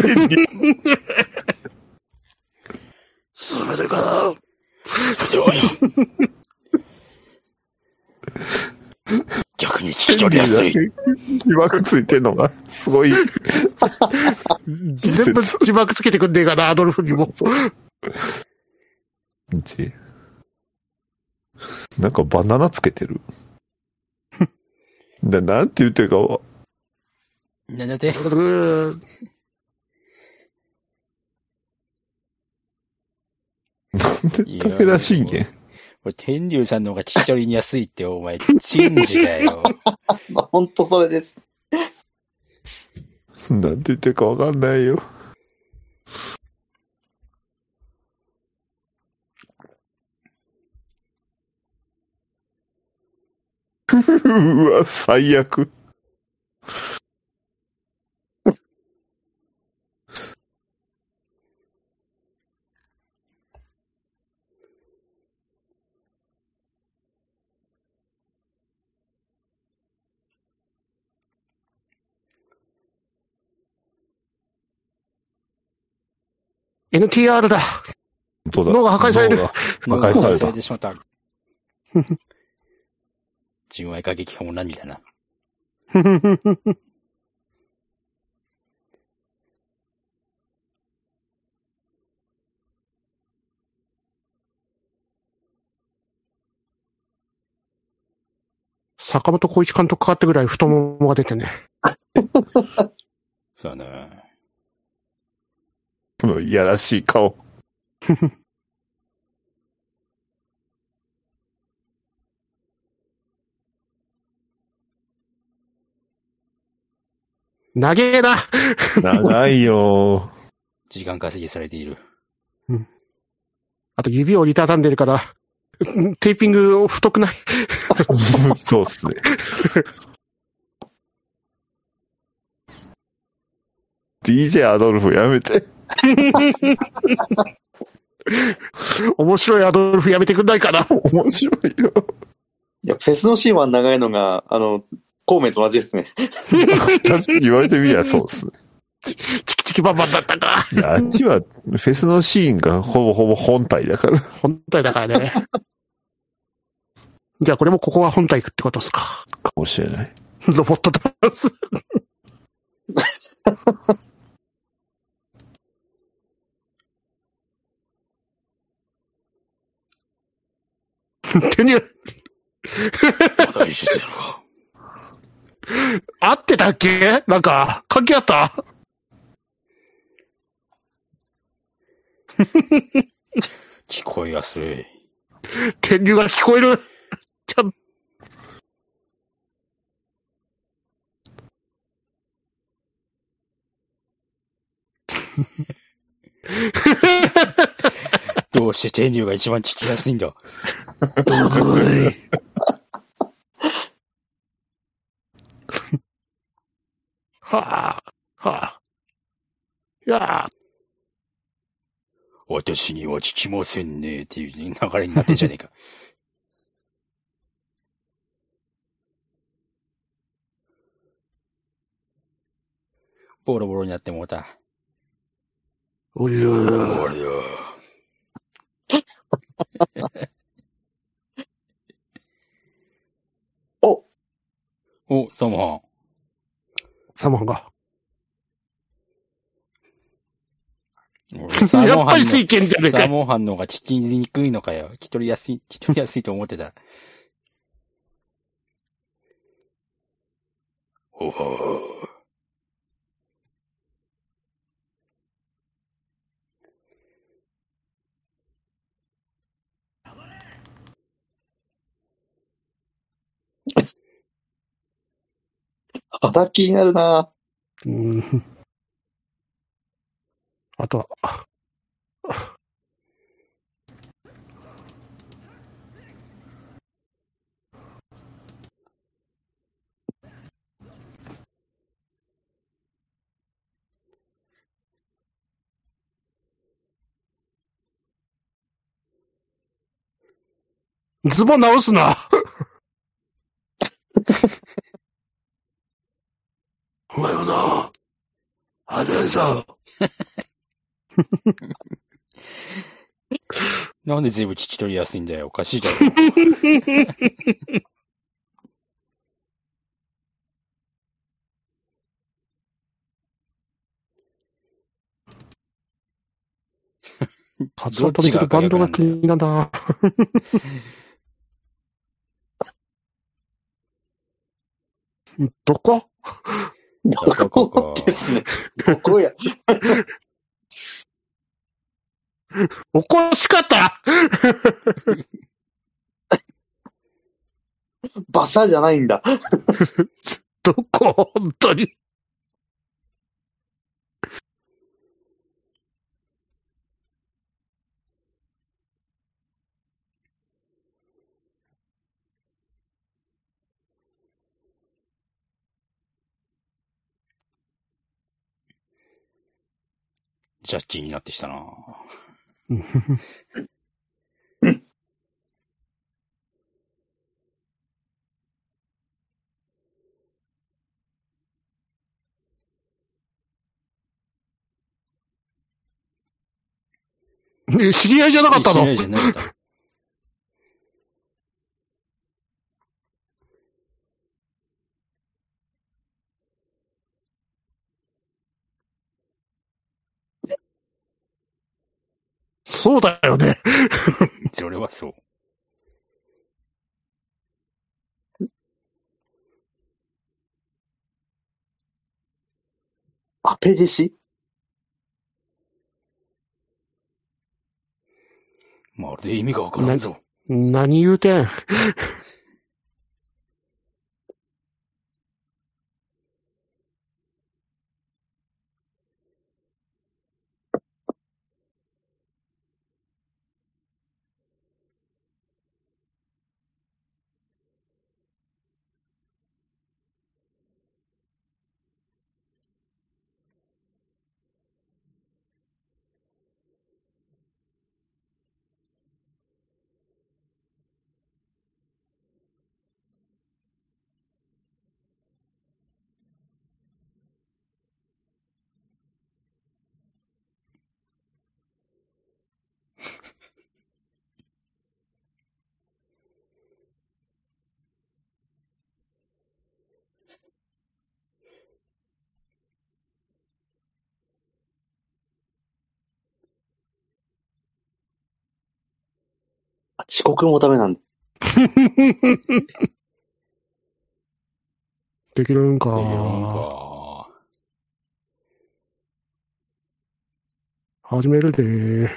それでか逆に聞き取りやすい。 字幕ついてんのが、すごい。 全部字幕つけてくんねえかな、アドルフにも。 なんかバナナつけてる。なんて言ってるかは。 なんだって。 武田信玄。 これ天竜さんの方が聞き取りに安いってお前、珍事だよ。 ほんとそれです。 なんて言ってるかわかんないよ。うわ、最悪。 NTR だ。 本当だ。 脳が破壊される。 脳が破壊された。 てしまった。純愛歌劇本何だな。 坂本浩一監督かってぐらい太ももが出てね。 そうだね。 このいやらしい顔。 長えな。 長いよ。 時間稼ぎされている。 あと指を折りたたんでるから、テーピング太くない？ そうっすね。DJ アドルフやめて。 面白いアドルフやめてくんないかな。 面白いよ。 いや、フェスのシーンは長いのが、孔明と同じですね。 確かに言われてみりゃそうっすね。 チキチキバンバンだったか。 いや、あっちはフェスのシーンがほぼほぼ本体だから。 本体だからね。じゃあこれもここは本体ってことっすか。 かもしれない。 ロボットダンス。手に、 まだ一緒だろ。 合ってたっけ？なんか、関係あった？ 聞こえやすい。 天竜が聞こえる。ちゃんどうして天竜が一番聞きやすいんだ。 はあ、はあ。いや私には聞きませんねっていう流れになってんじゃねえか。ボロボロになってもうた。 おいおいおいよ。お、サモサモンが。 ン。サやモン反っぱり水拳じゃね応、 えかよ。 サモン反応が聞きにくいのかよ。聞き取りやすいと思ってた。ほほー。 腹気になるな。 あとは、ズボン直すな。お前もな、あれさ。 なんで全部聞き取りやすいんだよ。おかしいだろ。 カツオ飛び出るバンドが気になるな。どこ？ どこですね。どこや。 おこしかった馬車じゃないんだ。 どこ本当に。 ジャッキーになってきたな。 知り合いじゃなかったの？ 知り合いじゃなかった。 そうだよね。 それはそう。 アペ弟子？ まるで意味がわからんぞ。 何言うてん。 遅刻もダメなんだ。 できるんか。 できるんか。 始めるで。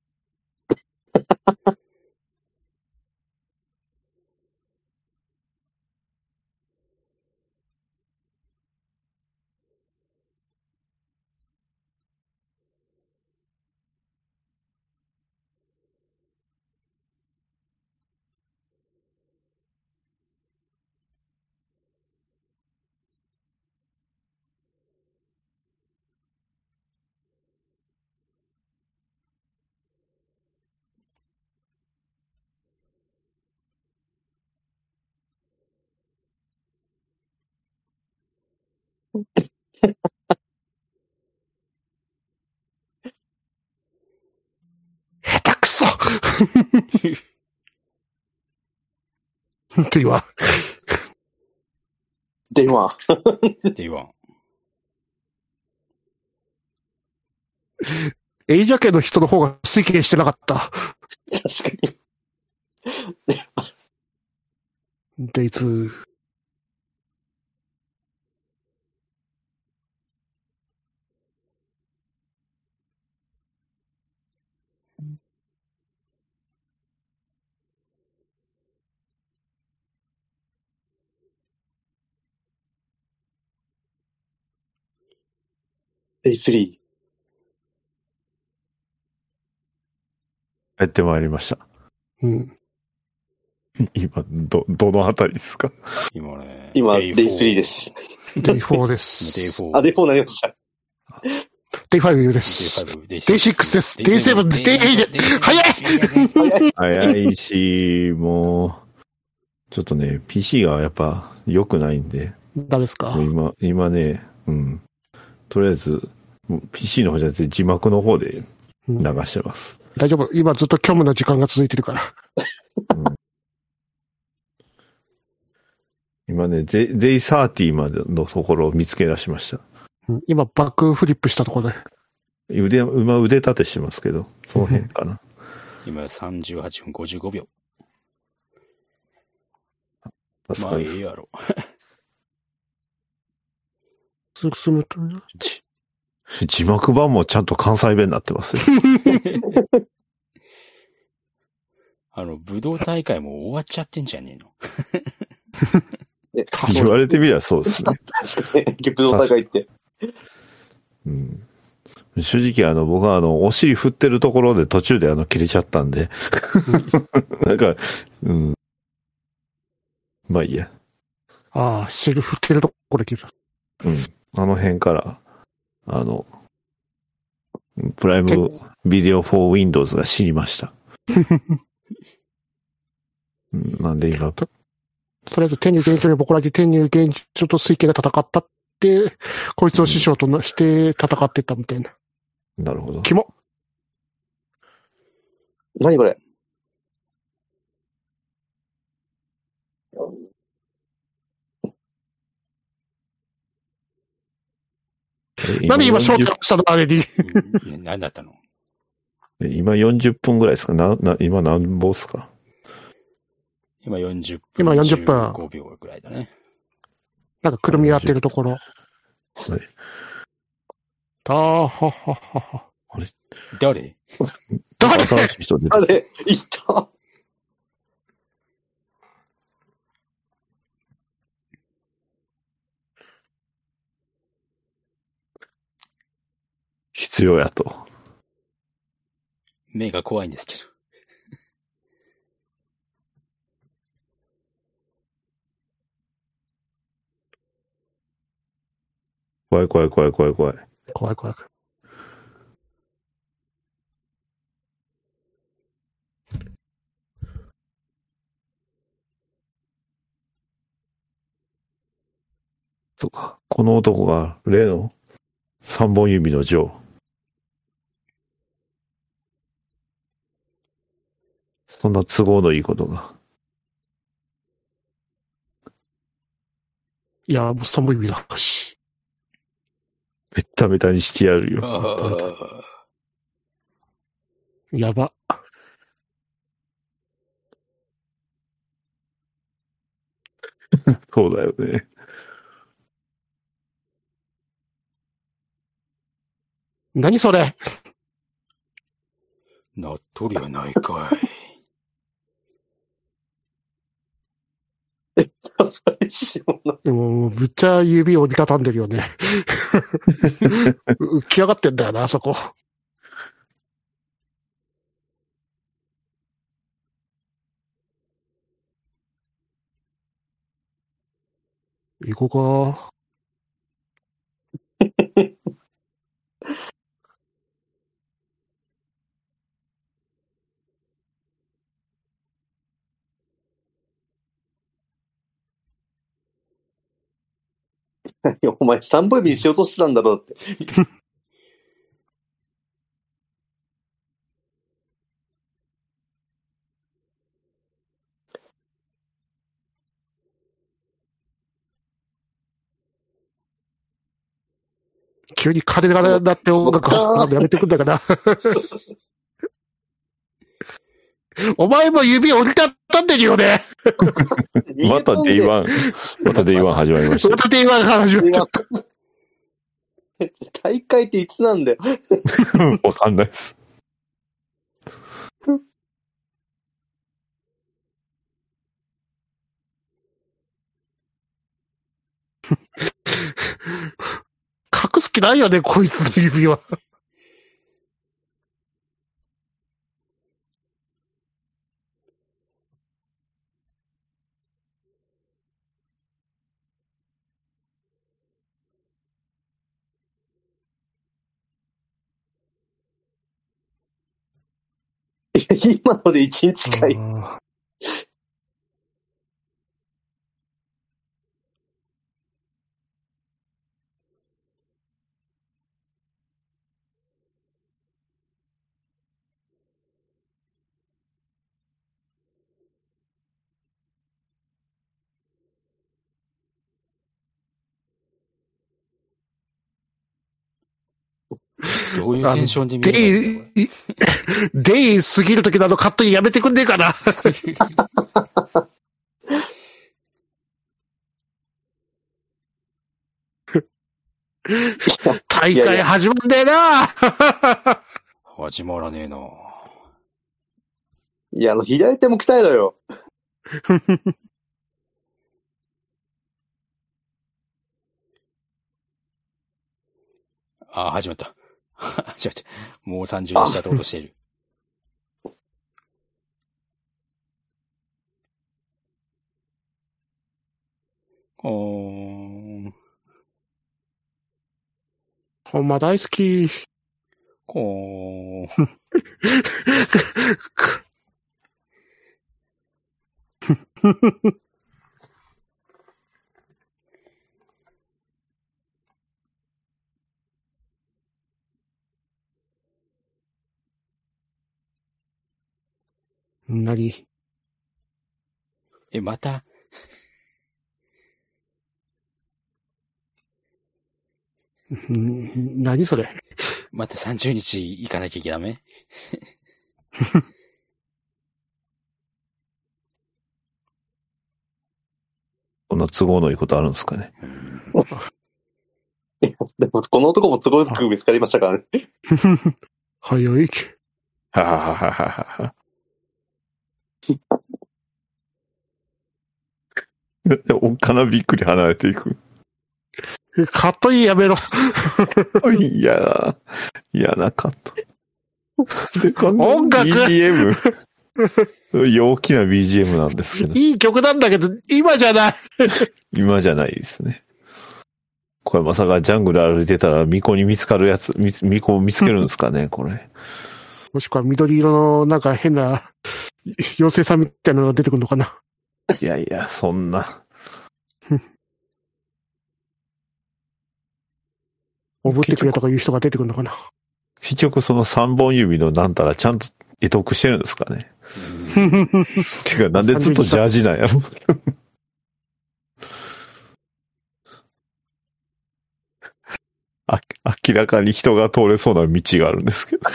下手くそって言わん。 電話。 って言わん。 エイジャケの人の方が推計してなかった。 確かに。 デイツデイ3。 帰ってまいりました。 うん。 今、どのあたりですか？ 今ね。 今、 デイデイ3です。 デイ4です。 デイ4。 あ、デイ4になりました。 デイ5でデイす。 5、デイデイ6です。デイ7、デイ8。早い早いし、もう、ちょっとね、PC がやっぱ良くないんで、 ダメですか？ 今ね、とりあえず、PC の方じゃなくて字幕の方で流してます。 大丈夫。今ずっと虚無な時間が続いてるから。 今ね、デイ30までのところを見つけ出しました。 今バックフリップしたところで。 今腕立てしてますけど、その辺かな。 今38分55秒。まあ、 確かに。 ええやろ。 進むと。 字幕版もちゃんと関西弁になってますよ。 武道大会も終わっちゃってんじゃねえの。 言われてみりゃそうですね。 武道大会って。 正直僕はお尻振ってるところで途中で切れちゃったんで。なんか、まあいいや。 ああ、シル振ってるところで聞いた。 あの辺から、プライムビデオ for Windows が死にました。なんで今、 とりあえず、天入現象にボコられて天入現象と水系が戦ったって、こいつを師匠として戦ってたみたいな。 なるほど。 キモ。 何これ？ 何今焦点したのあれに。 何だったの？ 今40分ぐらいですか？今何本ですか？ 今40分。 今40分。 5秒ぐらいだね。 なんかくるみ合ってるところ。 はい。 ははは。 誰？ 新しい人出てあれ、いた。 必要やと。 目が怖いんですけど。 怖い。 怖い。 そうか。この男が例の3本指のジョー。そんな都合のいいことが。 いや、もう3本指だし。 ベッタベタにしてやるよ。 やば。 そうだよね。 何それ。 なっとるやないかい。 でも、ぶっちゃ指折りたたんでるよね。浮き上がってんだよな、あそこ。行こうか。 お前3本指にしようとしてたんだろうって。 急に鐘が鳴って音楽やめてくんだから。お前も指折りたたんでるよね。 また Day1、また Day1 始まりました。 また電話が始まっちゃった。 大会っていつなんだよ。 わかんないです。 隠す気ないよね、こいつの指は。 今ので1日かい。 どういうテンションで見るデイ過ぎるときなどカットやめてくんねえかな。大会始まんねえな。 始まらねえな。 いや、左手も鍛えろよ。 あ、始まった。始まった。もう30にしちゃとうとしている。 ほんま大好き。何？ また何それ？ また30日行かなきゃいけダメ？ こんな都合のいいことあるんですかね。 でも、この男もすごく見つかりましたからね。 早い。 はははははは。おっかなびっくり離れていく。 カットインやめろ。 嫌なカット。で、この音楽 BGM。陽気な BGM なんですけど。 いい曲なんだけど、今じゃない。 今じゃないですね。これまさかジャングル歩いてたら巫女に見つかるやつ、巫女を見つけるんですかね、これ。 もしくは緑色のなんか変な妖精さんみたいなのが出てくるのかな。 いやいや、そんな。 おぶってくれとかいう人が出てくるのかな。 結局その3本指のなんたらちゃんと得得してるんですかね。てか、なんでずっとジャージなんやろ。明らかに人が通れそうな道があるんですけど。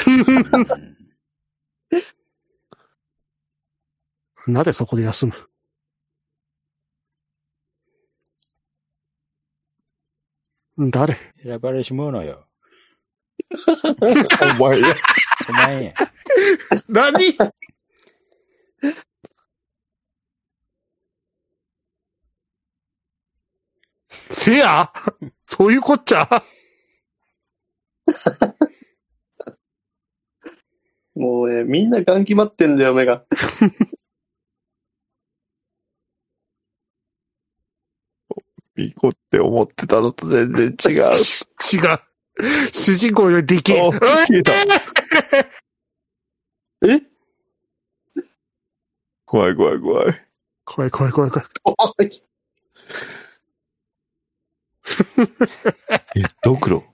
なぜそこで休む？ 誰？ 選ばれし者よ。 お前や。 お前や。 何？せやそういうこっちゃ。 もうね、みんなガン決まってんだよ、目が。 ピコって思ってたのと全然違う。 違う。主人公よりでけえ。 お消えた。 え怖い怖い怖い。 怖い怖い怖い怖い。 ドクロ。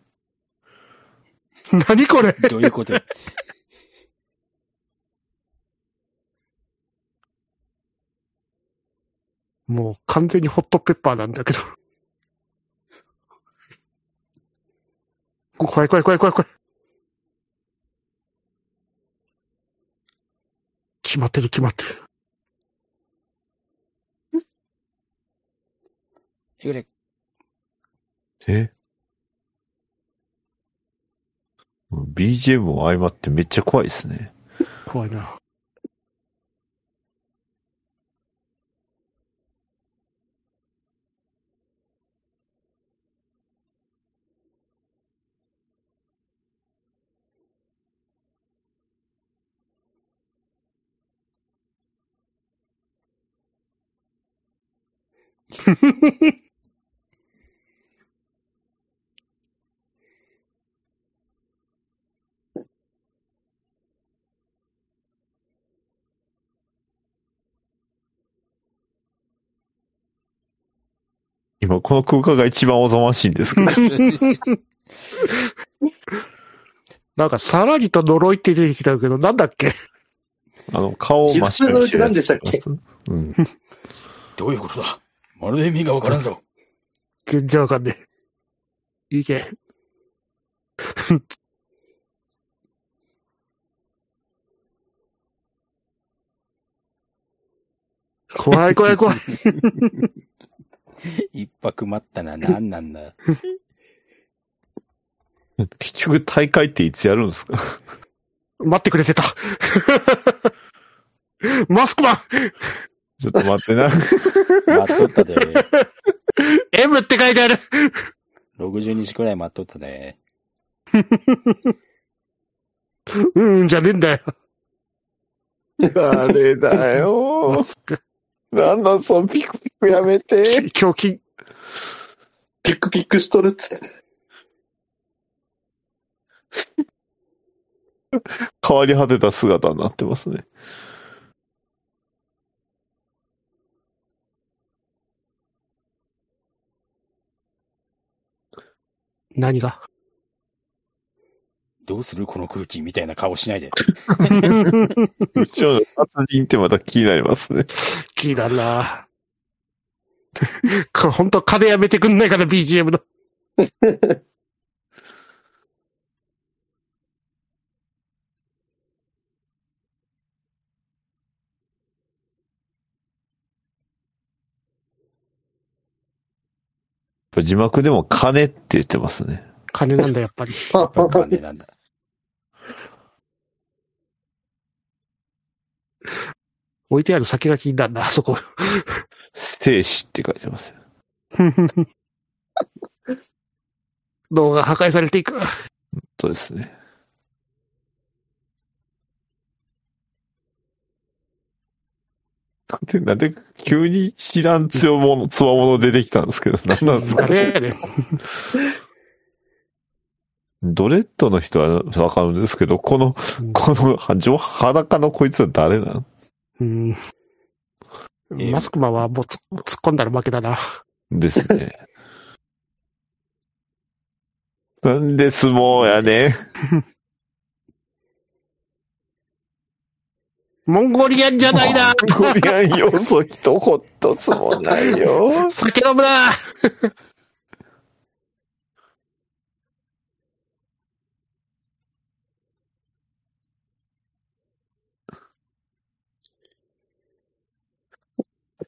何これ？ どういうこと？ もう完全にホットペッパーなんだけど。怖い怖い怖い怖い怖い。決まってる決まってる。 いくれ。 BGM も相まってめっちゃ怖いですね。 怖いな。 今この空間が一番おぞましいんですけど。 なんかさらりと呪いって出てきたけど、なんだっけ？ 顔を真っ白にしてるやつ。 何でしたっけ？ うん。 どういうことだ？まるで意味がわからんぞ。 全然わかんねえ。いいけ。怖い怖い怖い。 一泊待ったな、なんなんだ。 結局大会っていつやるんですか？ 待ってくれてた。マスクマンちょっと待ってな。 待っとったで。 M って書いてある。 60日くらい待っとったで。 じゃねえんだよ。 誰だよ。なんだ、そう、ピクピクやめて。 狂気。 ピックピックしとるっつって。 変わり果てた姿になってますね。 何が？ どうするこの空気みたいな顔しないで。 うちの殺人ってまた気になりますね。 気になるな。ほんと金やめてくんないかな、BGM の。 字幕でも金って言ってますね。 金なんだ、やっぱり。 やっぱ金なんだ。 置いてある先が気になるな、あそこ。 生死って書いてます。 動画破壊されていく。 そうですね。なんで急に知らんつわもの出てきたんですけど、なんなんですか？ 誰やねん。 ドレッドの人はわかるんですけど、この裸のこいつは誰なんマスクマンはもう突っ込んだら負けだな。 ですね。なんで相撲やね。 モンゴリアンじゃないな。 モンゴリアン要素一言つもないよ。 酒飲むな。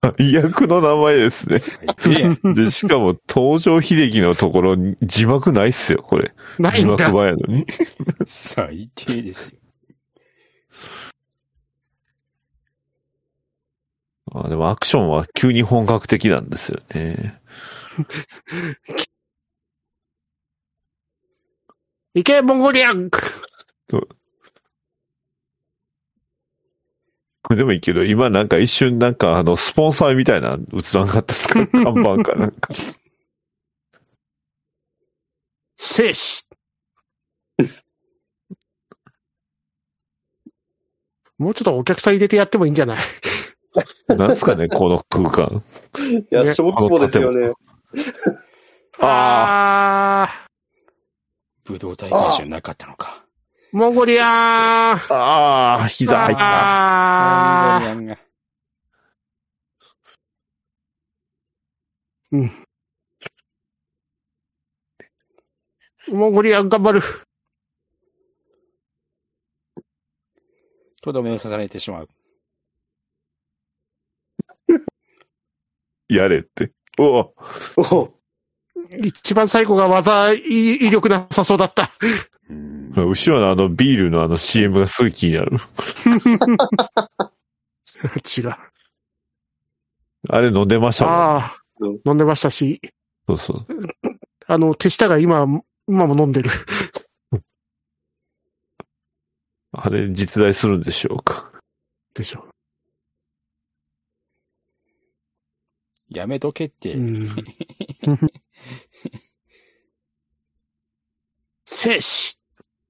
最悪の名前ですね。 最低やん。 で、しかも、登場秀樹のところに字幕ないっすよ、これ。字幕ないんだ。 版やのに。 最低ですよ。 あ、でもアクションは急に本格的なんですよね。 いけ、モンゴリアン。 これでもいいけど、今なんか一瞬なんかスポンサーみたいな映らんかったですか？看板かなんか。 生死。もうちょっとお客さん入れてやってもいいんじゃない？ なんすかね、この空間。 いや、小規模ですよね。 あ武道大会じゃなかったのか。 ー、モンゴリアン。 ああ、膝入った。 あモンゴリアンが。 モンゴリアン頑張る。 とどめを刺されてしまう。 やれって。おお。 お一番最後が威力なさそうだった。 後ろのビールのCM がすごい気になる。 違う。 あれ飲んでましたもん。 ああ、飲んでましたし、 そうそう。 手下が今も飲んでる。 あれ実在するんでしょうか。 でしょ。 やめとけって。 生死。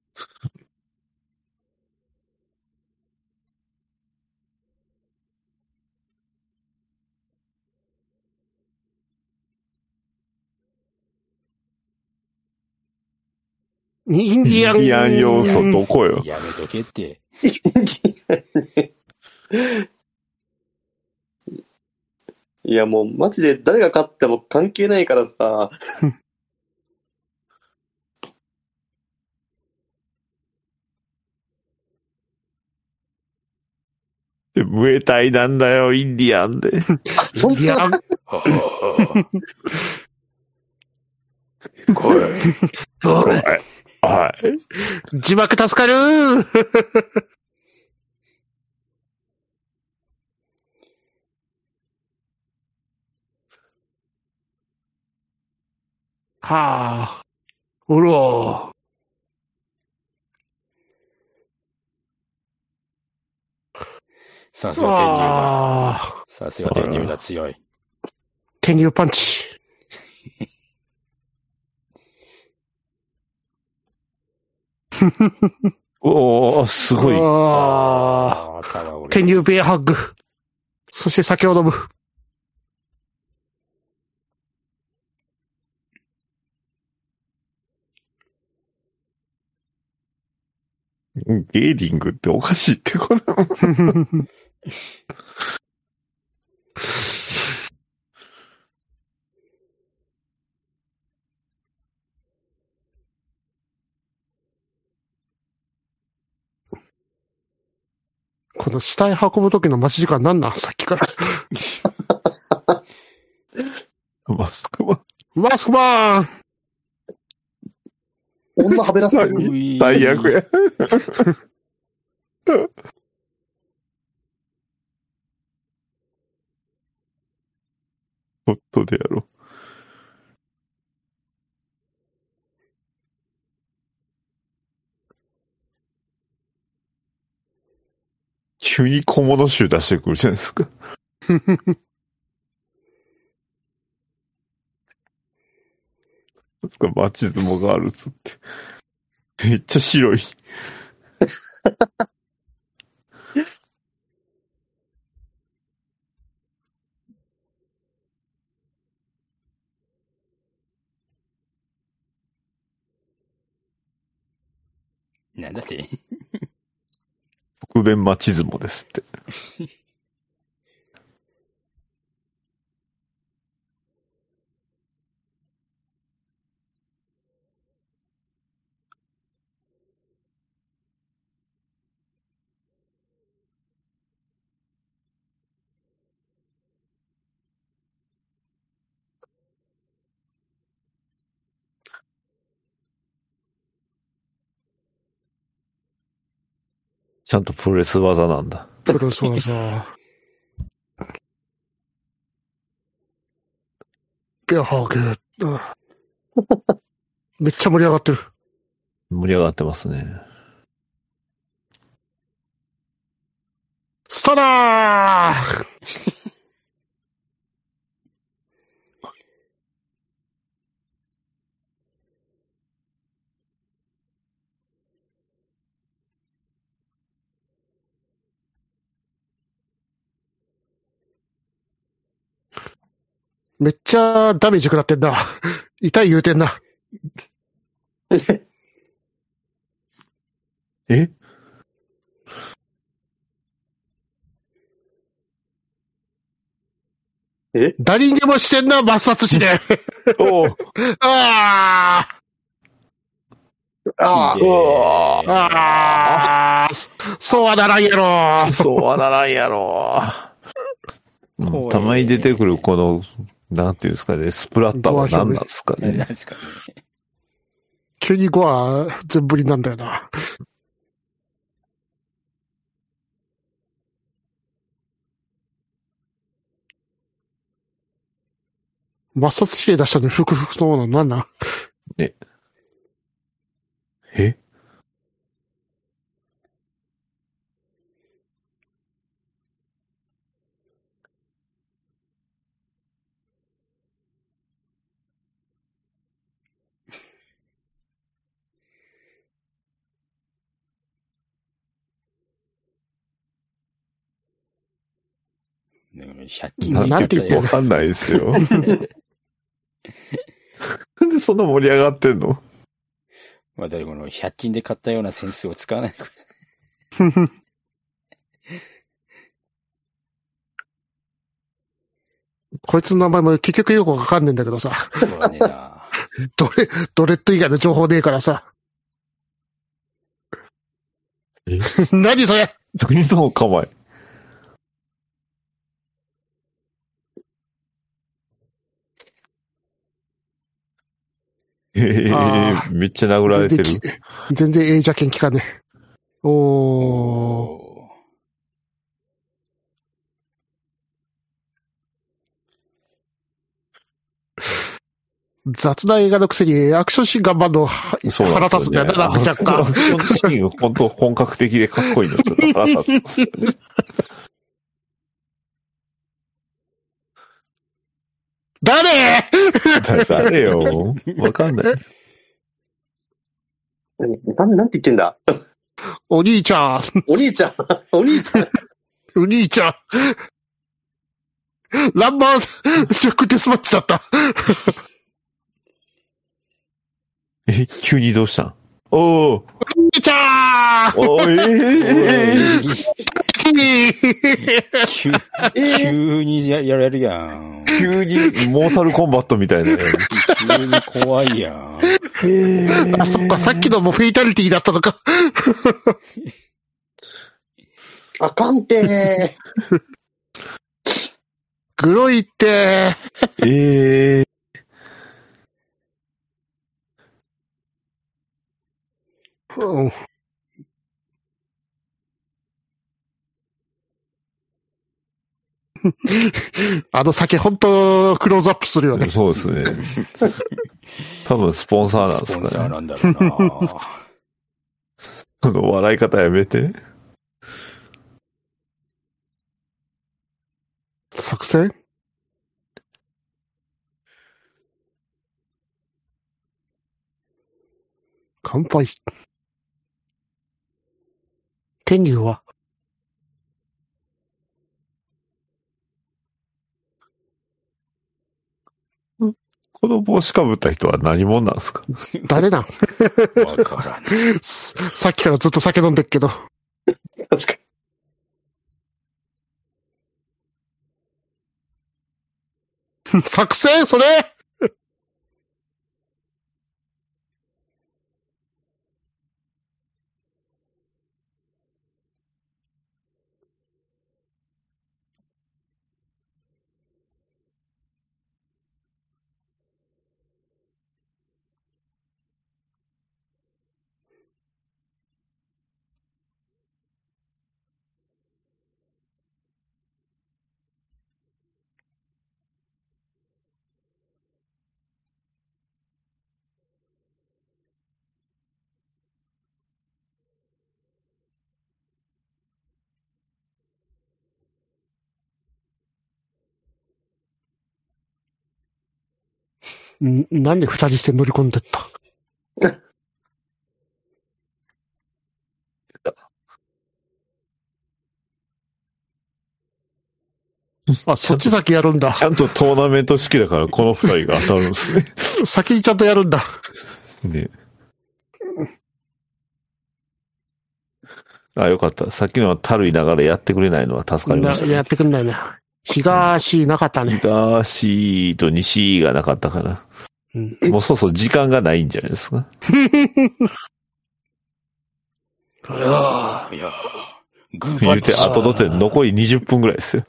インディアン。 インディアン要素どこよ。 やめとけって。 いや、もうマジで誰が勝っても関係ないからさ。 ムエタイなんだよ、インディアンで。 インディアン。 来い。 はい。 字幕助かるはあ。おろさすが天竜だ。 ああ。 さすが天竜だ、強い。 天竜パンチ。 おー、すごい。 ああ。 差がおる。 天竜ベアハッグ。そして酒を飲む。 ゲーリングっておかしいってこれ。 この死体運ぶ時の待ち時間なんなんさっきから。 マスクはマスクマン。 女はべらせてる。 最悪や。ホットでやろう。急に小物集出してくるじゃないですか。ですか、マチズモガールズって。めっちゃ白い。 なんだって北弁マチズモですって。 ちゃんとプロレス技なんだ。 プロレス技。ベアハーゲー。めっちゃ盛り上がってる。 盛り上がってますね。 スタナーめっちゃダメージ食らってんな。痛い言うてんな。 え誰にでもしてんな、抹殺しで。 おうああいいねあああそうはならんやろ。 そうはならんやろ。 怖いたまに出てくるこの、なんていうんですかね、スプラッターは何なんですか何ね。 ですかね。 急に5は全振りなんだよな。抹殺指令出したのに復々のものなんなんえ 100均なんて言ってんのわかんないですよ。なんでそんな盛り上がってんの？ まあ、だこの100均で買ったようなセンスを使わないでください。 こいつの名前も結局よくわかんねえんだけどさ。 そうだねえな。 ドレッド以外の情報ねえからさ。 え何それ何その構え。 あーめっちゃ殴られてる。 全然邪剣効かねえ。おー。 お雑な映画のくせにアクションシーン頑張るのそうなんですよね。 腹立つんだよな、なんか若干。 アクションシーン、本当本格的でかっこいいのちょっと腹立つんですよね。誰よ。わかんない。 なんて言ってんだ。 お兄ちゃん、 お兄ちゃん、お兄ちゃん。 お兄ちゃん。ランバーショックデスマッチだった。 急にどうしたん？おー。 お兄ちゃんおー、 急にやられるやん。 急にモータルコンバットみたいなね。 急に怖いやん。 あ、そっか、さっきのもフェイタリティだったのか。 あかんてグロいってえー。 うんあの酒本当クローズアップするよね。 そうですね。多分スポンサーなんですスポンサかね。 ーなんだろうな。 その笑い方やめて。 作戦乾杯。天竜はこの帽子かぶった人は何者なんですか？ 誰なんわからない。 さっきからずっと酒飲んでっけど。 確か作戦それなんで二人して乗り込んでった？あ、そっち先やるんだ。 ちゃんとトーナメント式だからこの二人が当たるんですね。 先にちゃんとやるんだ。 ね。あ、よかった。さっきのはたるいながらやってくれないのは助かりました、ね。 やってくんないね。東なかったね。 東と西がなかったから。もうそうそう時間がないんじゃないですか。 いやグーパンチ。 言うて、あとだって残り20分ぐらいですよ。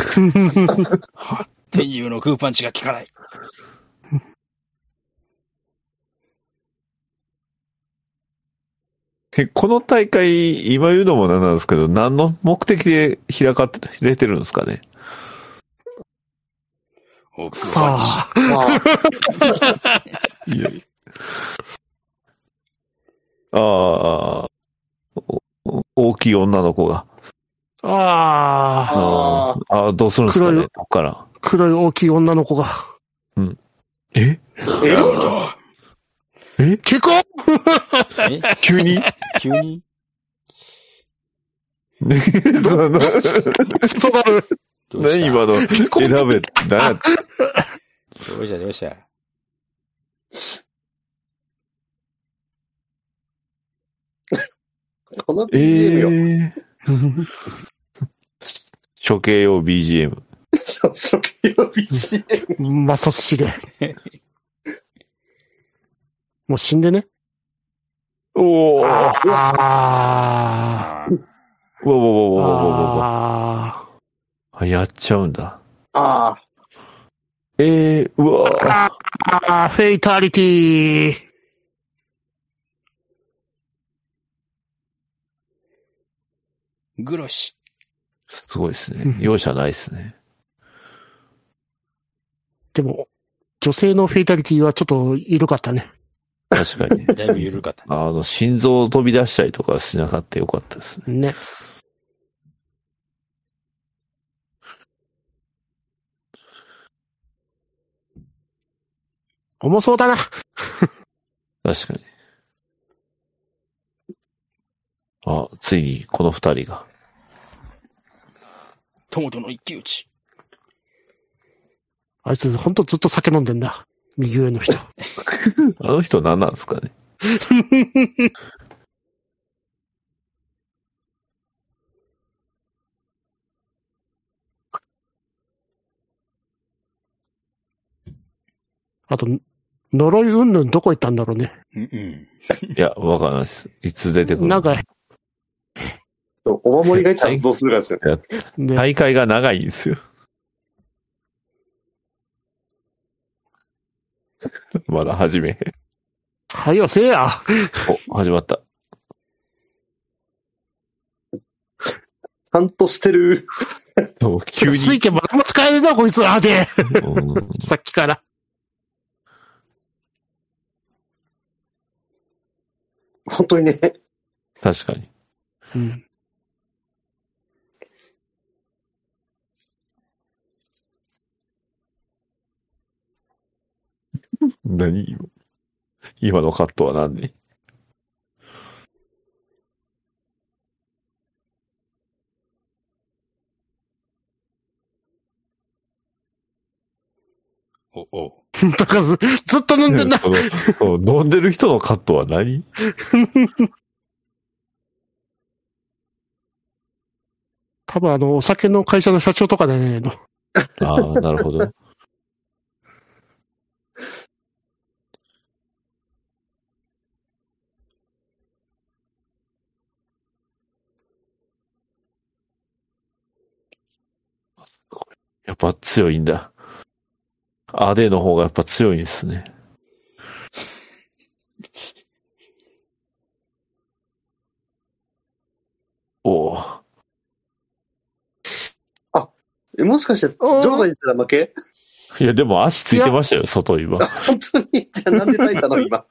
天佑のグーパンチが効かない。 この大会、今言うのもなんなんですけど、何の目的で開れてるんですかね。 さあ。 いやいや。ああ、大きい女の子が。 ああ、どうするんですかね、ここから。 黒い大きい女の子が。 うん。え結構急に急にそうなる。 何今の選べ、 どうした。 この BGM よ。 処刑用 BGM。 処刑用 BGM。 まさしげ。もう死んでね。 おー。 ああ、やっちゃうんだ。 ああ。 うわフェイタリティー。 グロシ。 すごいですね。容赦ないですね。 でも、女性のフェイタリティはちょっと緩かったね。 確かに。 だいぶ緩かった、ね。 心臓飛び出したりとかしなかったよかったですね。 ね。重そうだな。 確かに。ついにこの二人が。 友との一騎打ち。 あいつほんとずっと酒飲んでんだ。右上の人。 あの人何なんですかね。 あと、呪い云々どこ行ったんだろうね。 いや、わかんないです。いつ出てくるなんか、 お守りがいつ発動するかですよね。 大会が長いんですよ。まだ始めへん。 はいよ、せえや。 始まった。 ちゃんとしてる。 急に。 水拳まだも使えねえな、こいつ。で。さっきから。 本当にね。 確かに。 うん。 何今のカットは何？ だからずっと飲んでんな。 飲んでる人のカットは何？ 多分お酒の会社の社長とかじゃねえの。 ああ、なるほど。やっぱ強いんだ。アデの方がやっぱ強いんですね。おお。 もしかして、ジョーが言ってたら負け？ いや、でも足ついてましたよ、外今。 本当に？じゃあなんで炊いたの今。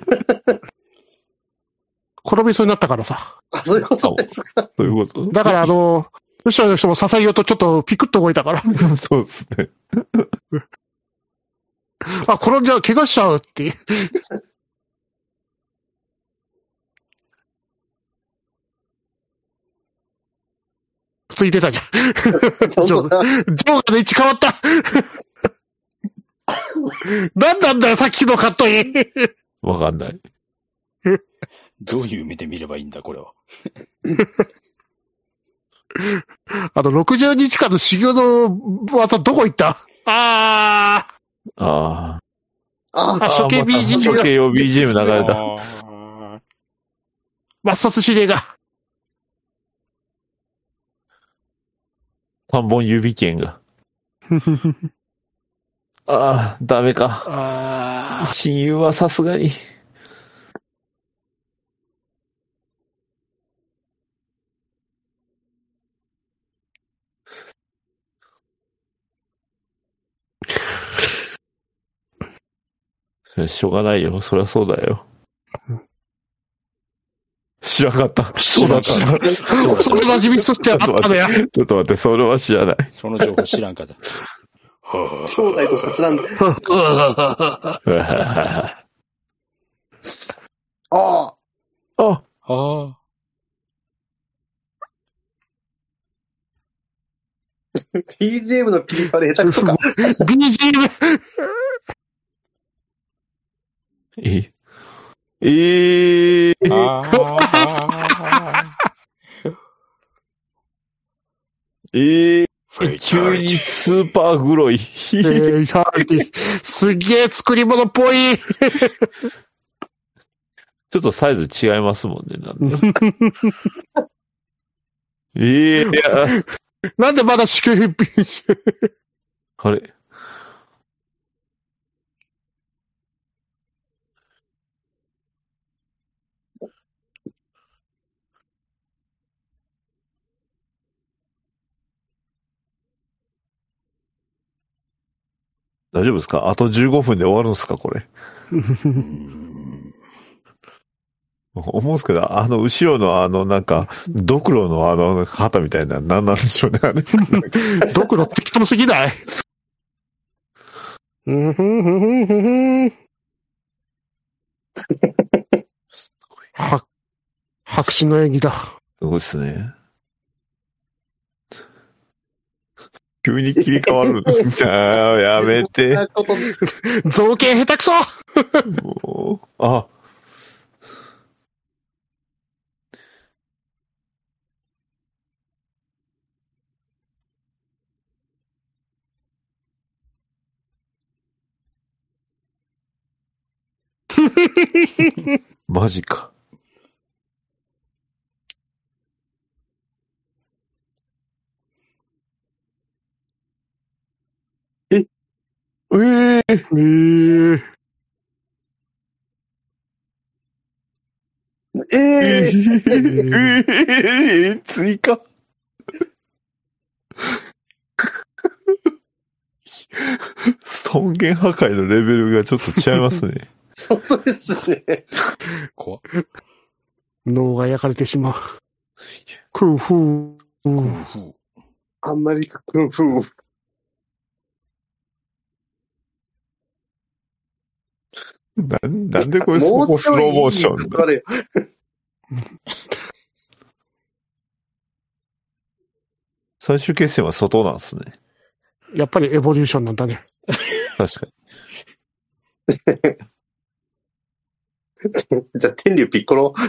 転びそうになったからさ。 そういうことですか。 そういうこと。 だから後ろの人も支えようとちょっとピクッと動いたから。 そうですね。 あ、転んじゃう、怪我しちゃうっていう。ついてたじゃん。ジョーがの位置変わった。何なんだよ、さっきのカットイン。 わかんない。 どういう目で見ればいいんだ、これは。 60日間の修行の技どこ行った？ あ処刑 BGM。 処刑用 BGM 流れた。 抹殺指令が。 3本指剣が。ダメか。親友はさすがに。しょうがないよ。そりゃそうだよ。知らなかった。そうだった。その馴染みそしてあったのや。 ちょっと待って、それは知らない。 その情報知らんかった。 兄弟と殺なんだ。ああ。BGM の切り替わり下手くそか。 BGM! 急にスーパーグロい。 すげえ作り物っぽい。 ちょっとサイズ違いますもんね。 なんでまだ四球あれ大丈夫ですか？あと15分で終わるんですかこれ。思うんですけど、後ろのなんか、ドクロの旗みたいな、何なんでしょうね、あれ。 ドクロ適当すぎない？白紙の演技だ。 すごいっすね。急に切り替わる。やめて。 造形下手くそ。 マジか。追加尊厳破壊のレベルがちょっと違いますね。 本当ですね。 怖っ。 脳が焼かれてしまう。クンフー。 あんまりクンフー。 なんでこれスローモーションだ。最終決戦は外なんですね。 やっぱりエボリューションなんだね。 確かに。 じゃあ、天竜ピッコロ。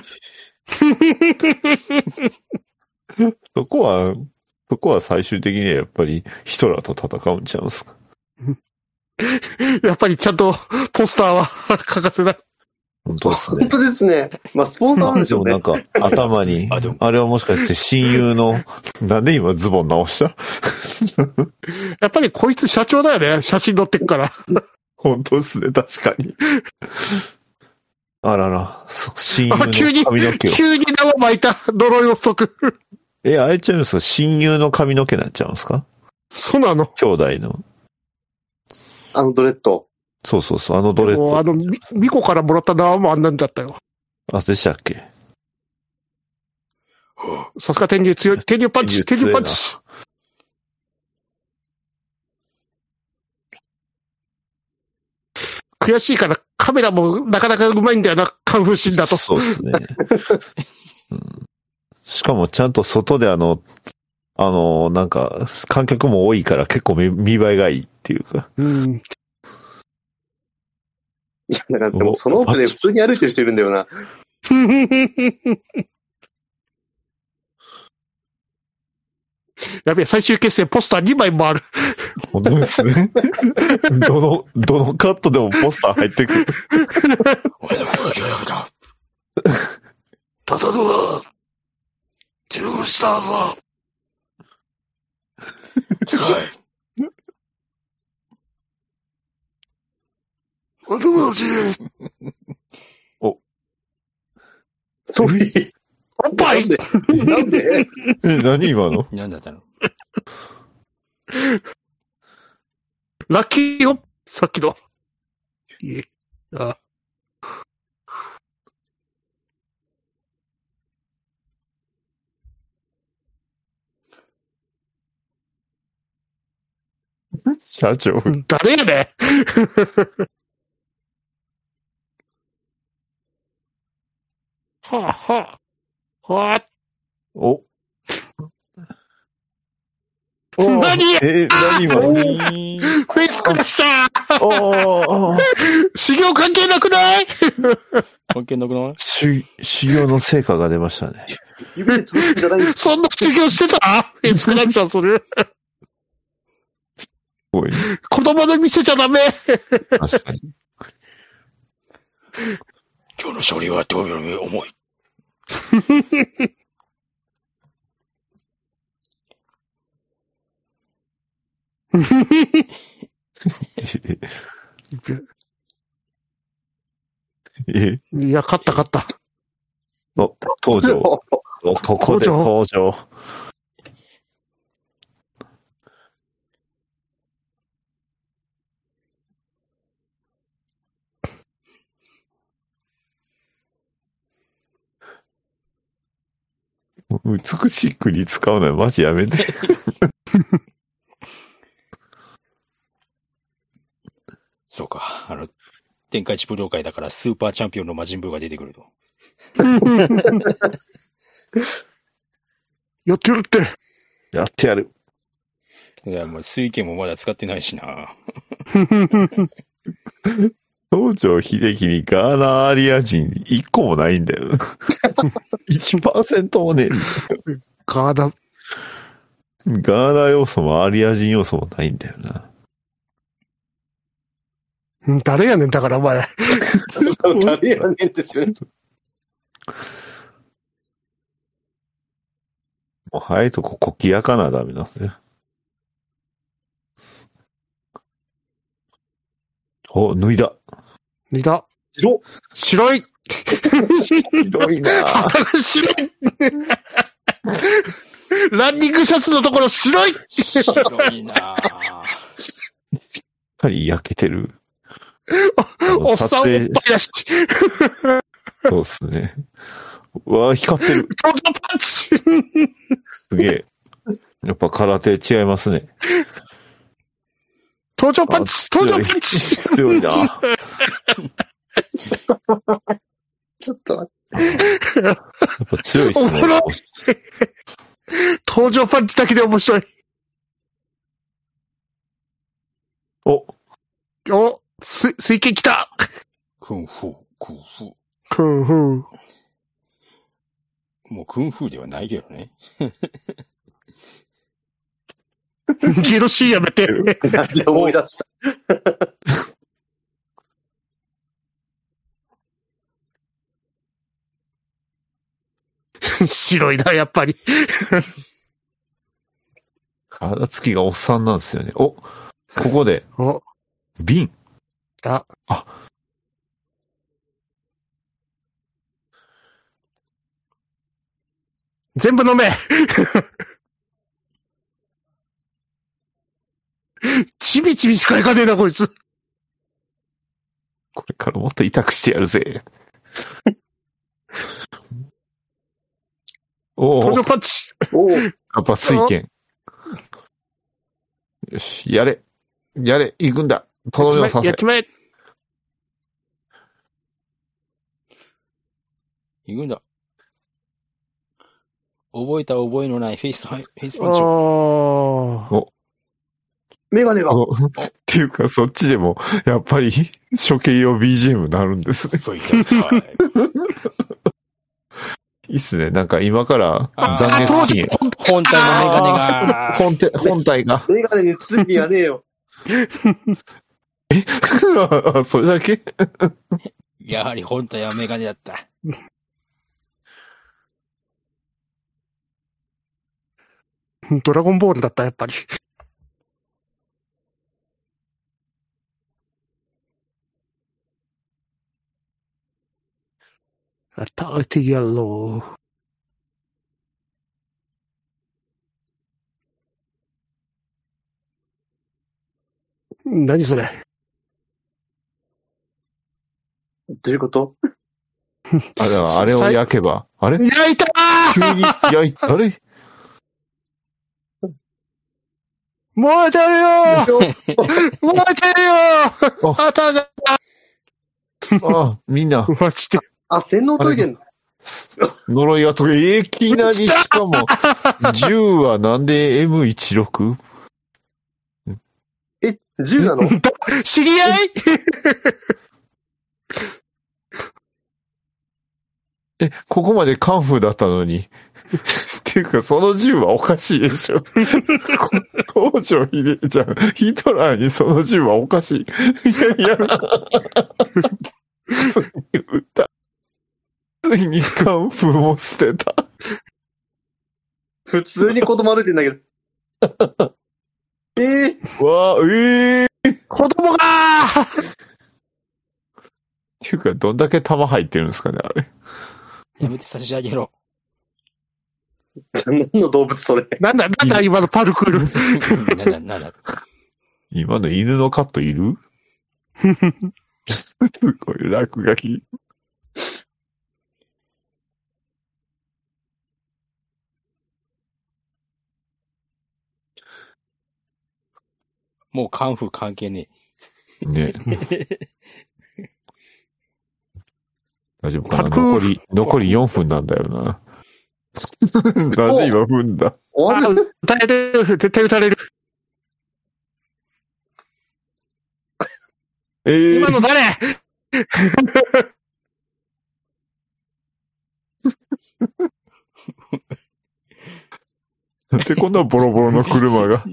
そこは最終的にはやっぱりヒトラーと戦うんちゃうんすか。 やっぱりちゃんとポスターは欠かせない。 本当ですね。 本当ですね。まあ、スポンサーなんでしょうね。 なんか、頭に、あれはもしかして親友の、なんで今ズボン直した？ やっぱりこいつ社長だよね。写真載ってくから。 本当ですね、確かに。あらら、親友の髪の毛を。 急に縄巻いた呪いを解く。 あれちゃうんですか？親友の髪の毛になっちゃうんですか？ そうなの？ 兄弟の。 ドレッド。 そう、ドレッド。 ミコからもらった縄もあんなんだったよ。 でしたっけ？ さすが天竜強い。天竜パンチ。 悔しいからカメラもなかなかうまいんだよな、カンフーシーンだと。 そうですね。うん、しかもちゃんと外でなんか、観客も多いから結構見栄えがいいっていうか。 うん。 いや、なんかでもその奥で普通に歩いてる人いるんだよな。 やべえ、最終決戦ポスター2枚もある。 本当ですね。どのカットでもポスター入ってくる。 ただのだ。中国したぞ。はい。お友達。 お。 ソリー。 おっぱいなんで何今の何だったのラッキーよさっきの。いえ。あ。 社長。 誰やねはあ、はあ、はあ。 お。 何何今のフェイスクラッシャーおー修行関係なくない関係なくない修行の成果が出ましたね。 指で作るんじゃない。 そんな修行してたフェイスクラッシャーするおい。 子供で見せちゃダメ確かに。 今日の勝利はどういう重いいや、勝った。 お、登場。お、ここで登場。美しい国使うのはマジやめて。 そうか。天下一武道会だからスーパーチャンピオンの魔人ブーが出てくると。 やってるって。 やってやる。 いや、もう水拳もまだ使ってないしな。 東條秀樹にガーナアリア人1個もないんだよ。1% もねえんだよ。 ガーナ要素もアリア人要素もないんだよな。 誰やねんだからお前。 誰やねんってする。 もう早いとここきやかなダメなんだよ。お、脱いだ。 白い白いな白いランニングシャツのところ白い白いなしっかり焼けてる。 おっさんおっぱいだし。 そうっすね。うわぁ、光ってる。 トントンパンチすげえ。やっぱ空手違いますね。 登場パンチ強いなちょっと待って。やっぱ強いっすね。 おもろい登場パンチだけで面白い。 お、 水拳来たクンフー。もうクンフーではないけどね。 ゲロシーやめて。 って思い出した。 白いな、やっぱり。 体つきがおっさんなんですよね。お、ここで、瓶。 あ。全部飲めちびちびしかいかねえな、こいつ。 これからもっと痛くしてやるぜ。 登場パンチやっぱ水拳。よし、やれ、行くんだ。とどめをさせ。 やっちまえ。 行くんだ。覚えた覚えのないフェイスパンチ。 メガネが。 っていうか、そっちでも、やっぱり、処刑用 BGM なるんですね。 フェイタルタイム。 いいっすね。なんか今から残虐シーン。 本体のメガネが。 本体が。 メガネに罪はねえよ。 それだけやはり本体はメガネだった。 ドラゴンボールだった、やっぱり。アターティヤロー。何それ。 どういうこと？ あれを焼けば。あれ焼いた急に焼いた。あれ燃えてるよ燃えてるよ旗がみんな。 マジで。 洗脳解いてんの？ 呪いが解け、いきなり、しかも、銃はなんで M16？ 銃なの？ 知り合いここまでカンフーだったのに。っていうか、その銃はおかしいでしょ。東條秀じゃん。ヒトラーにその銃はおかしい。いや。ついに撃った。ついにカンフーも捨てた。 普通に子供歩いてんだけど。 子供がっていうか、どんだけ弾入ってるんですかね、あれ。 やめて差し上げろ。 何の動物それ？ なんだ今のパルクール。 なんだ。 今の犬のカットいる？すごい落書き。 もうカンフー関係ねえ。 ね大丈夫かな？残り4分なんだよな。なんで今踏んだ？ 歌える絶対歌れる。今の誰なんでこんなボロボロの車が。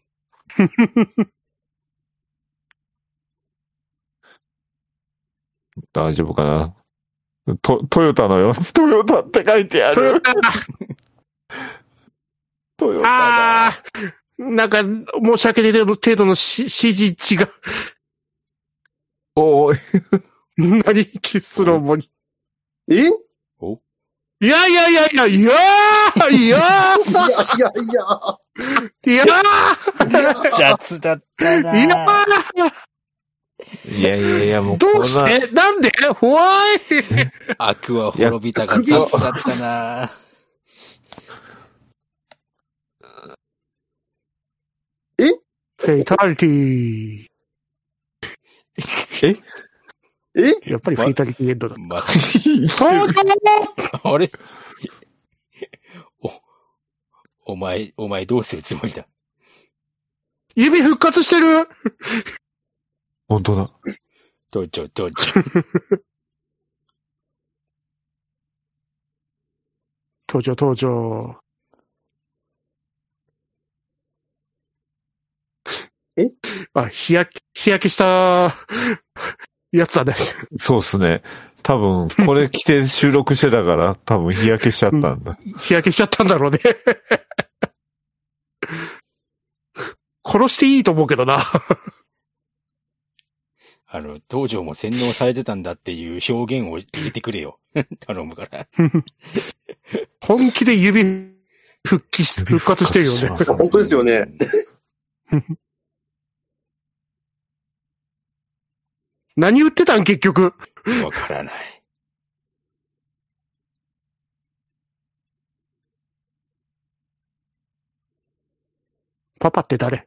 大丈夫かな？トヨタのよ。トヨタって書いてある。トヨタだ。 なんか、申し訳ない程度の指示違う。 おい。 何キスロボに。 いや雑だったな。 いや、もう。 どうしてなんでホワイ悪は滅びたが雑だったな。 フェイタリティ。やっぱりフェイタリティエンドだった。 あれお前どうするつもりだ？ 指復活してる。 本当だ。 登場。 登場。日焼けしたやつだね。 そうっすね。多分、これ着て収録してたから、多分日焼けしちゃったんだ。 日焼けしちゃったんだろうね。殺していいと思うけどな。 道場も洗脳されてたんだっていう表現を入れてくれよ。頼むから。 本気で指復活してるよね。 本当ですよね。 何言ってたん結局。 わからない。 パパって誰？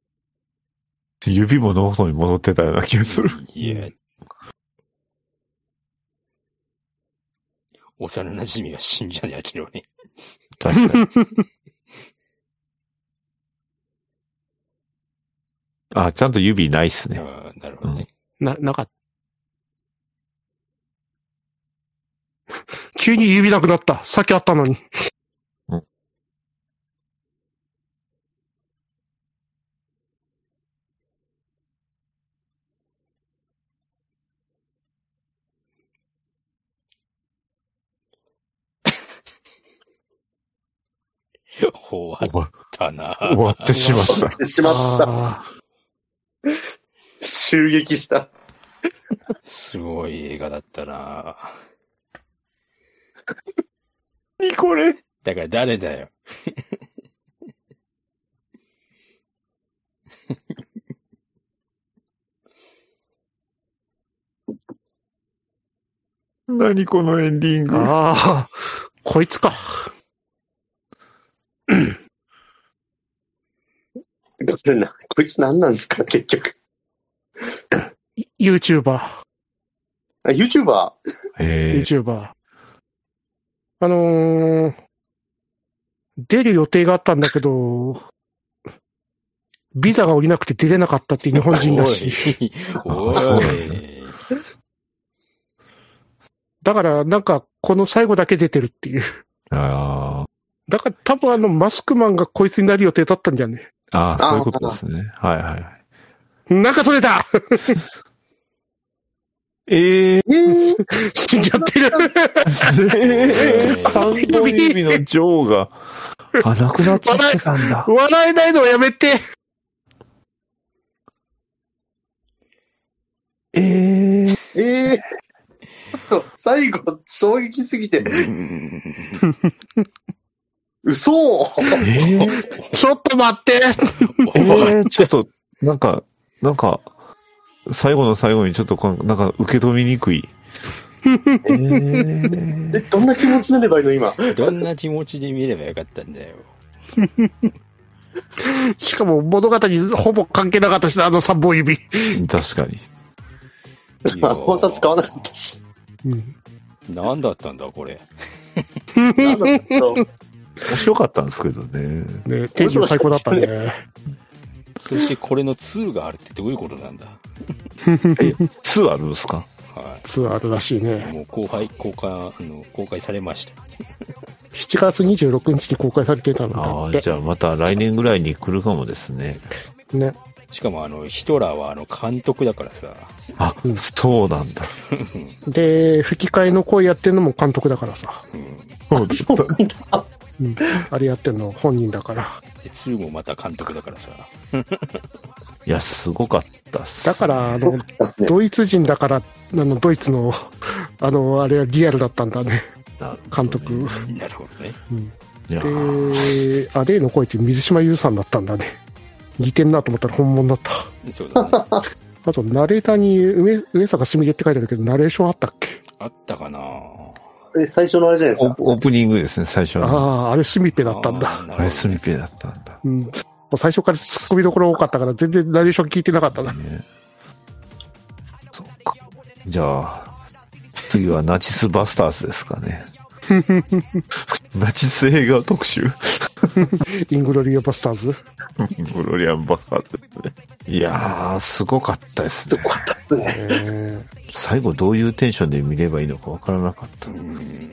指もノートに戻ってたような気がする。 いや。 幼馴染が死んじゃやけどね。 確かに。あ、ちゃんと指ないっすね。 ああ、なるほどね。 なかった。急に指なくなった。さっきあったのに。 終わったな。 終わってしまった。 終わってしまった。襲撃した。 すごい映画だったな。 何これ。 だから誰だよ。 何このエンディング。 ああ、こいつか。 こいつ何なんですか、結局。 YouTuber。 あ、YouTuber？ YouTuber。出る予定があったんだけど、ビザが降りなくて出れなかったっていう日本人らしい。 おい。 だからなんかこの最後だけ出てるっていう。 ああ。 だから多分マスクマンがこいつになる予定だったんじゃね。 ああ、そういうことですね。はいはいはい。 なんか取れた死んじゃってる三本指のジョーが、なくなっちゃってたんだ。 笑えないのはやめて最後、衝撃すぎて。嘘ちょっと待ってちょっと、なんか、最後の最後にちょっとなんか受け止めにくい。 どんな気持ちになればいいの今。 どんな気持ちで見ればよかったんだよ。 しかも物語にほぼ関係なかったし、3本指。 確かに。 本冊使わなかったし。 何だったんだ、これ。 なんだったの？ 面白かったんですけどね。 ね、テンション最高だったね。 そしてこれの2があるってどういうことなんだ 2あるんですか？ はい。 2あるらしいね。 もう公開されました。 7月26日に公開されてたのだって。 じゃあまた来年ぐらいに来るかもですね。 ね。 しかもヒトラーは監督だからさ。 あ、そうなんだ。 で、吹き替えの声やってんのも監督だからさ。 そうなんだ。 あれやってんの本人だから。 で、2もまた監督だからさ。 いや、すごかったっす。 だから、ドイツ人だから、ドイツの、あれはリアルだったんだね。監督。 なるほどね。 で、例の声って水島優さんだったんだね。似てんなと思ったら本物だった。 そうだね。 あと、ナレーターに上坂すみれって書いてあるけど、ナレーションあったっけ？ あったかな。 最初のあれじゃないですか。 オープニングですね、最初の。 ああ、あれスミペだったんだ。 あれスミペだったんだ。 もう最初から突っ込みどころ多かったから全然ナレーション聞いてなかったな。 そうか。じゃあ、次はナチスバスターズですかね。ナチス映画特集。 イングロリアバスターズ。 イングロリアンバスターズですね。いやー、すごかったですね。 すごかったね。 最後どういうテンションで見ればいいのかわからなかった。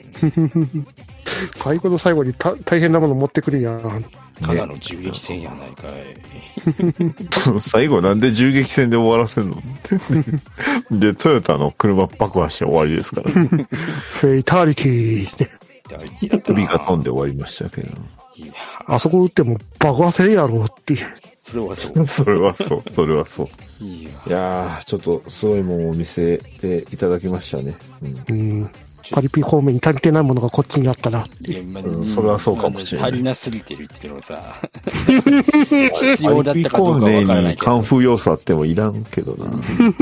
最後の最後に大変なもの持ってくるやん。 ただの銃撃戦やないかい。 最後なんで銃撃戦で終わらせるので、トヨタの車爆破して終わりですから。 フェイタリティって。 首が飛んで終わりましたけど。 あそこ撃っても爆破せんやろっていう。 それはそう。 それはそう。それはそう。 いやー、ちょっとすごいもんを見せていただきましたね。 パリピ方面に足りてないものがこっちにあったな。 それはそうかもしれない。 足りなすぎてるっていうのさ。必要だったかどうかわからないけど。 カンフー要素あってもいらんけどな。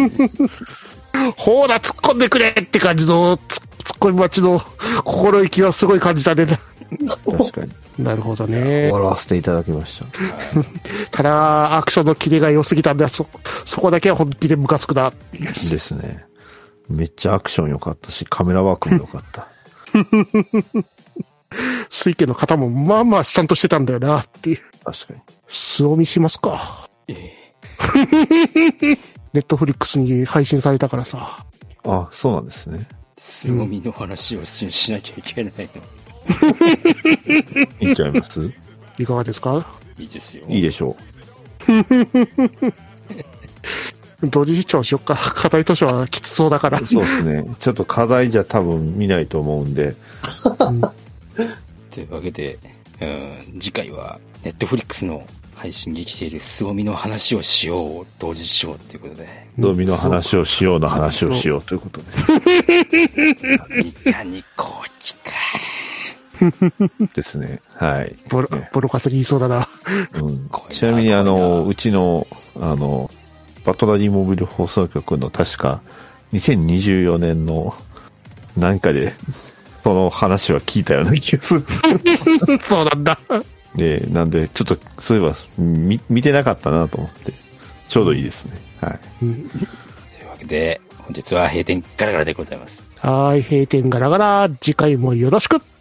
ほーら、突っ込んでくれって感じの、突っ込み待ちの心意気はすごい感じたね。 確かに。 なるほどね。 終わらせていただきました。 ただ、アクションのキレが良すぎたんだ。そこだけは本気でムカつくな。 ですね。めっちゃアクション良かったし、カメラワークも良かった。 水家の方もまあまあちゃんとしてたんだよなっていう。 確かに。 素を見しますか。 ええ。 ネットフリックスに配信されたからさ。 あ、そうなんですね。 凄みの話をしなきゃいけないの。 いいんちゃいます？ いかがですか？ いいですよ。 いいでしょ同時視聴しよっか。課題図書はきつそうだから。 う。そうですね。ちょっと課題じゃ多分見ないと思うんで。 というわけで、次回はネットフリックスの配信に来ている凄みの話をしよう、同時視聴ということで。 ドミの話をしようの話をしようということで。 三谷幸喜か。 ですね。はい。 ボロカスに言いそうだな。 うん、ちなみにうちの、バトラリーモビル放送局の確か2024年の何かでその話は聞いたような気がする。 そうなんだ。 で、なんでちょっとそういえば見てなかったなと思って、ちょうどいいですね。はい。 というわけで、本日は閉店ガラガラでございます。 はい、閉店ガラガラ。次回もよろしく。